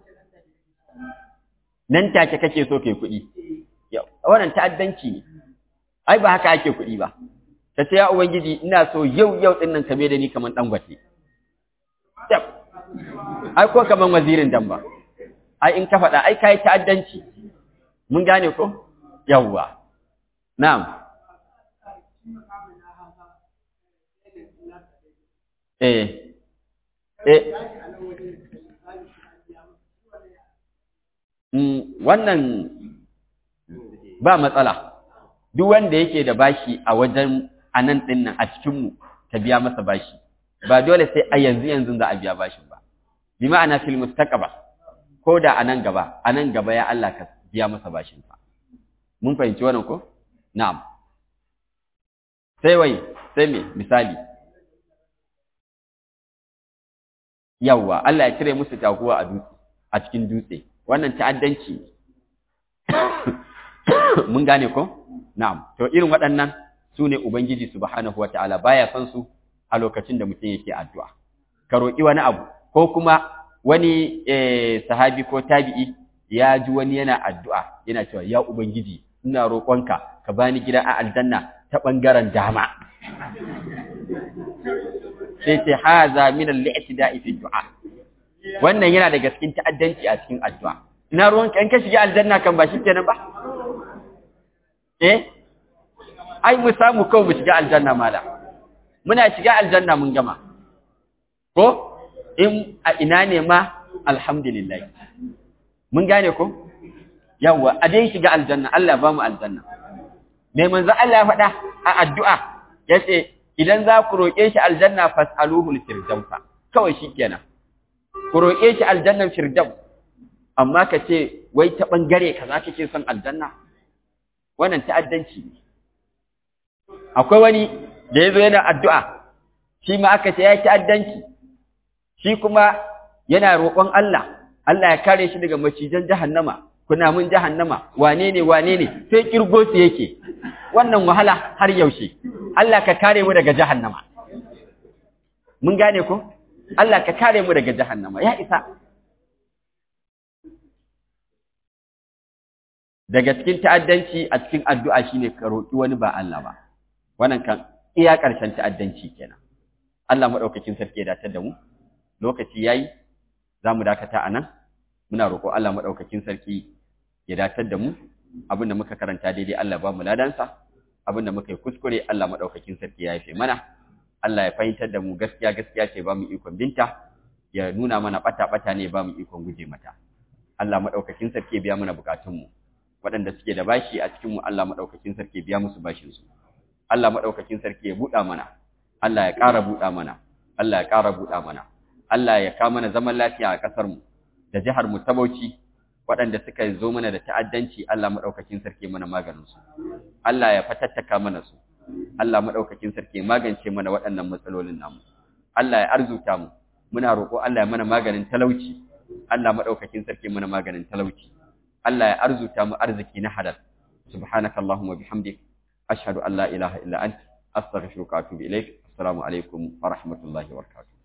nan take kake so kai kuɗi wannan ta'addanci ne ai ba haka ake kuɗi ba ta ce ya ubangiji ina so yau yau din nan kame da ni kaman Dangote tab ai ko kaman wazirin damba ai in ka faɗa ai kai ta'addanci mun gane ko yawwa na'am eh eh mm, wannan ba matsala duk wanda yake da bashi a wajen anan din nan a cikin mu ta biya masa bashi ba dole sai a yanzu yanzu za a biya bashin ba bi ma'ana fil mustaqbal ko da anan gaba anan gaba ya Allah ka biya masa bashin sa mun fahimci wannan ko na'am sai wai sai me misali yawa Allah ya cire musu taguwa a dutse a cikin dutse wannan ta'addanci mun gane ko na'am to irin waɗannan su ne ubangiji subhanahu wataala baya son su a lokacin da mutum yake addu'a ka roki wani abu ko kuma wani eh, sahabi ko tabi'i ya ji wani yana addu'a yana cewa ya ubangiji ina roƙonka ka bani gida a aljanna ta bangaren dama sai ce haza min al-i'tida'i fi du'a wannan yana daga cikin ta'addanci a cikin addu'a ina ruwanka in ka shiga aljanna kan ba shi kenan ba eh ai mu samu kawai mu shiga aljanna mala muna shiga aljanna mun gama ko in a ina ne ma alhamdulillah mun gane ko yawa a dai shiga aljanna Allah ba mu aljanna me manzo Allah ya faɗa a addu'a yace idan za ku roƙe shi aljanna fas'aluhu al-firdausa kawai shikenan ku roƙe shi aljannan firdaus amma ka ce wai ta bangare kaza kake son aljanna wannan ta'addanci ne akwai wani da yazo yana addu'a shi ma aka ce ya ta'addanci shi kuma yana roƙon Allah Allah ya kare shi daga macijan jahannama kuna mun jahannama wane ne wane ne sai kirgo su yake wannan wahala har yaushe Allah ka kare mu daga jahannama mun gane ko Allah ka kare mu daga jahannama ya isa daga cikin ta'addanci a cikin addu'a shine ka roki wani ba Allah ba wannan kan iya ƙarshen ta'addanci kenan Allah madaukakin sarki ya datar da mu lokaci yayi zamu dakata anan muna roƙo Allah madaukakin sarki ya datar da mu abinda muka karanta daidai Allah ba mu ladansa abinda muka yi kuskure Allah madaukakin sarki ya yafe mana Allah ya fahimtar da mu gaskiya gaskiya ce ba mu ikon binta ya nuna mana bata bata ne ba mu ikon guje mata Allah madaukakin sarki ya biya mana bukatun mu waɗanda suke da bashi a cikin mu Allah madaukakin sarki ya biya musu bashin su Allah madaukakin sarki ya buɗa mana Allah ya ƙara buɗa mana Allah ya ƙara buɗa mana Allah ya kawo mana zaman lafiya a ƙasar mu da jihar mu ta Bauchi waɗanda suka zo mana da ta'addanci Allah madaukakin sarki mana maganin su Allah ya fatattaka mana su Allah madaukakin sarki magance mana waɗannan matsalolin namu Allah ya arzuta mu muna roƙo Allah ya mana maganin talauci Allah madaukakin sarki mana maganin talauci Allah ya arzuta mu arziki na halal subhanakallahumma bihamdik ashhadu an la ilaha illa anta astaghfiruka wa atubu ilaik assalamu alaikum wa rahmatullahi wa barakatuh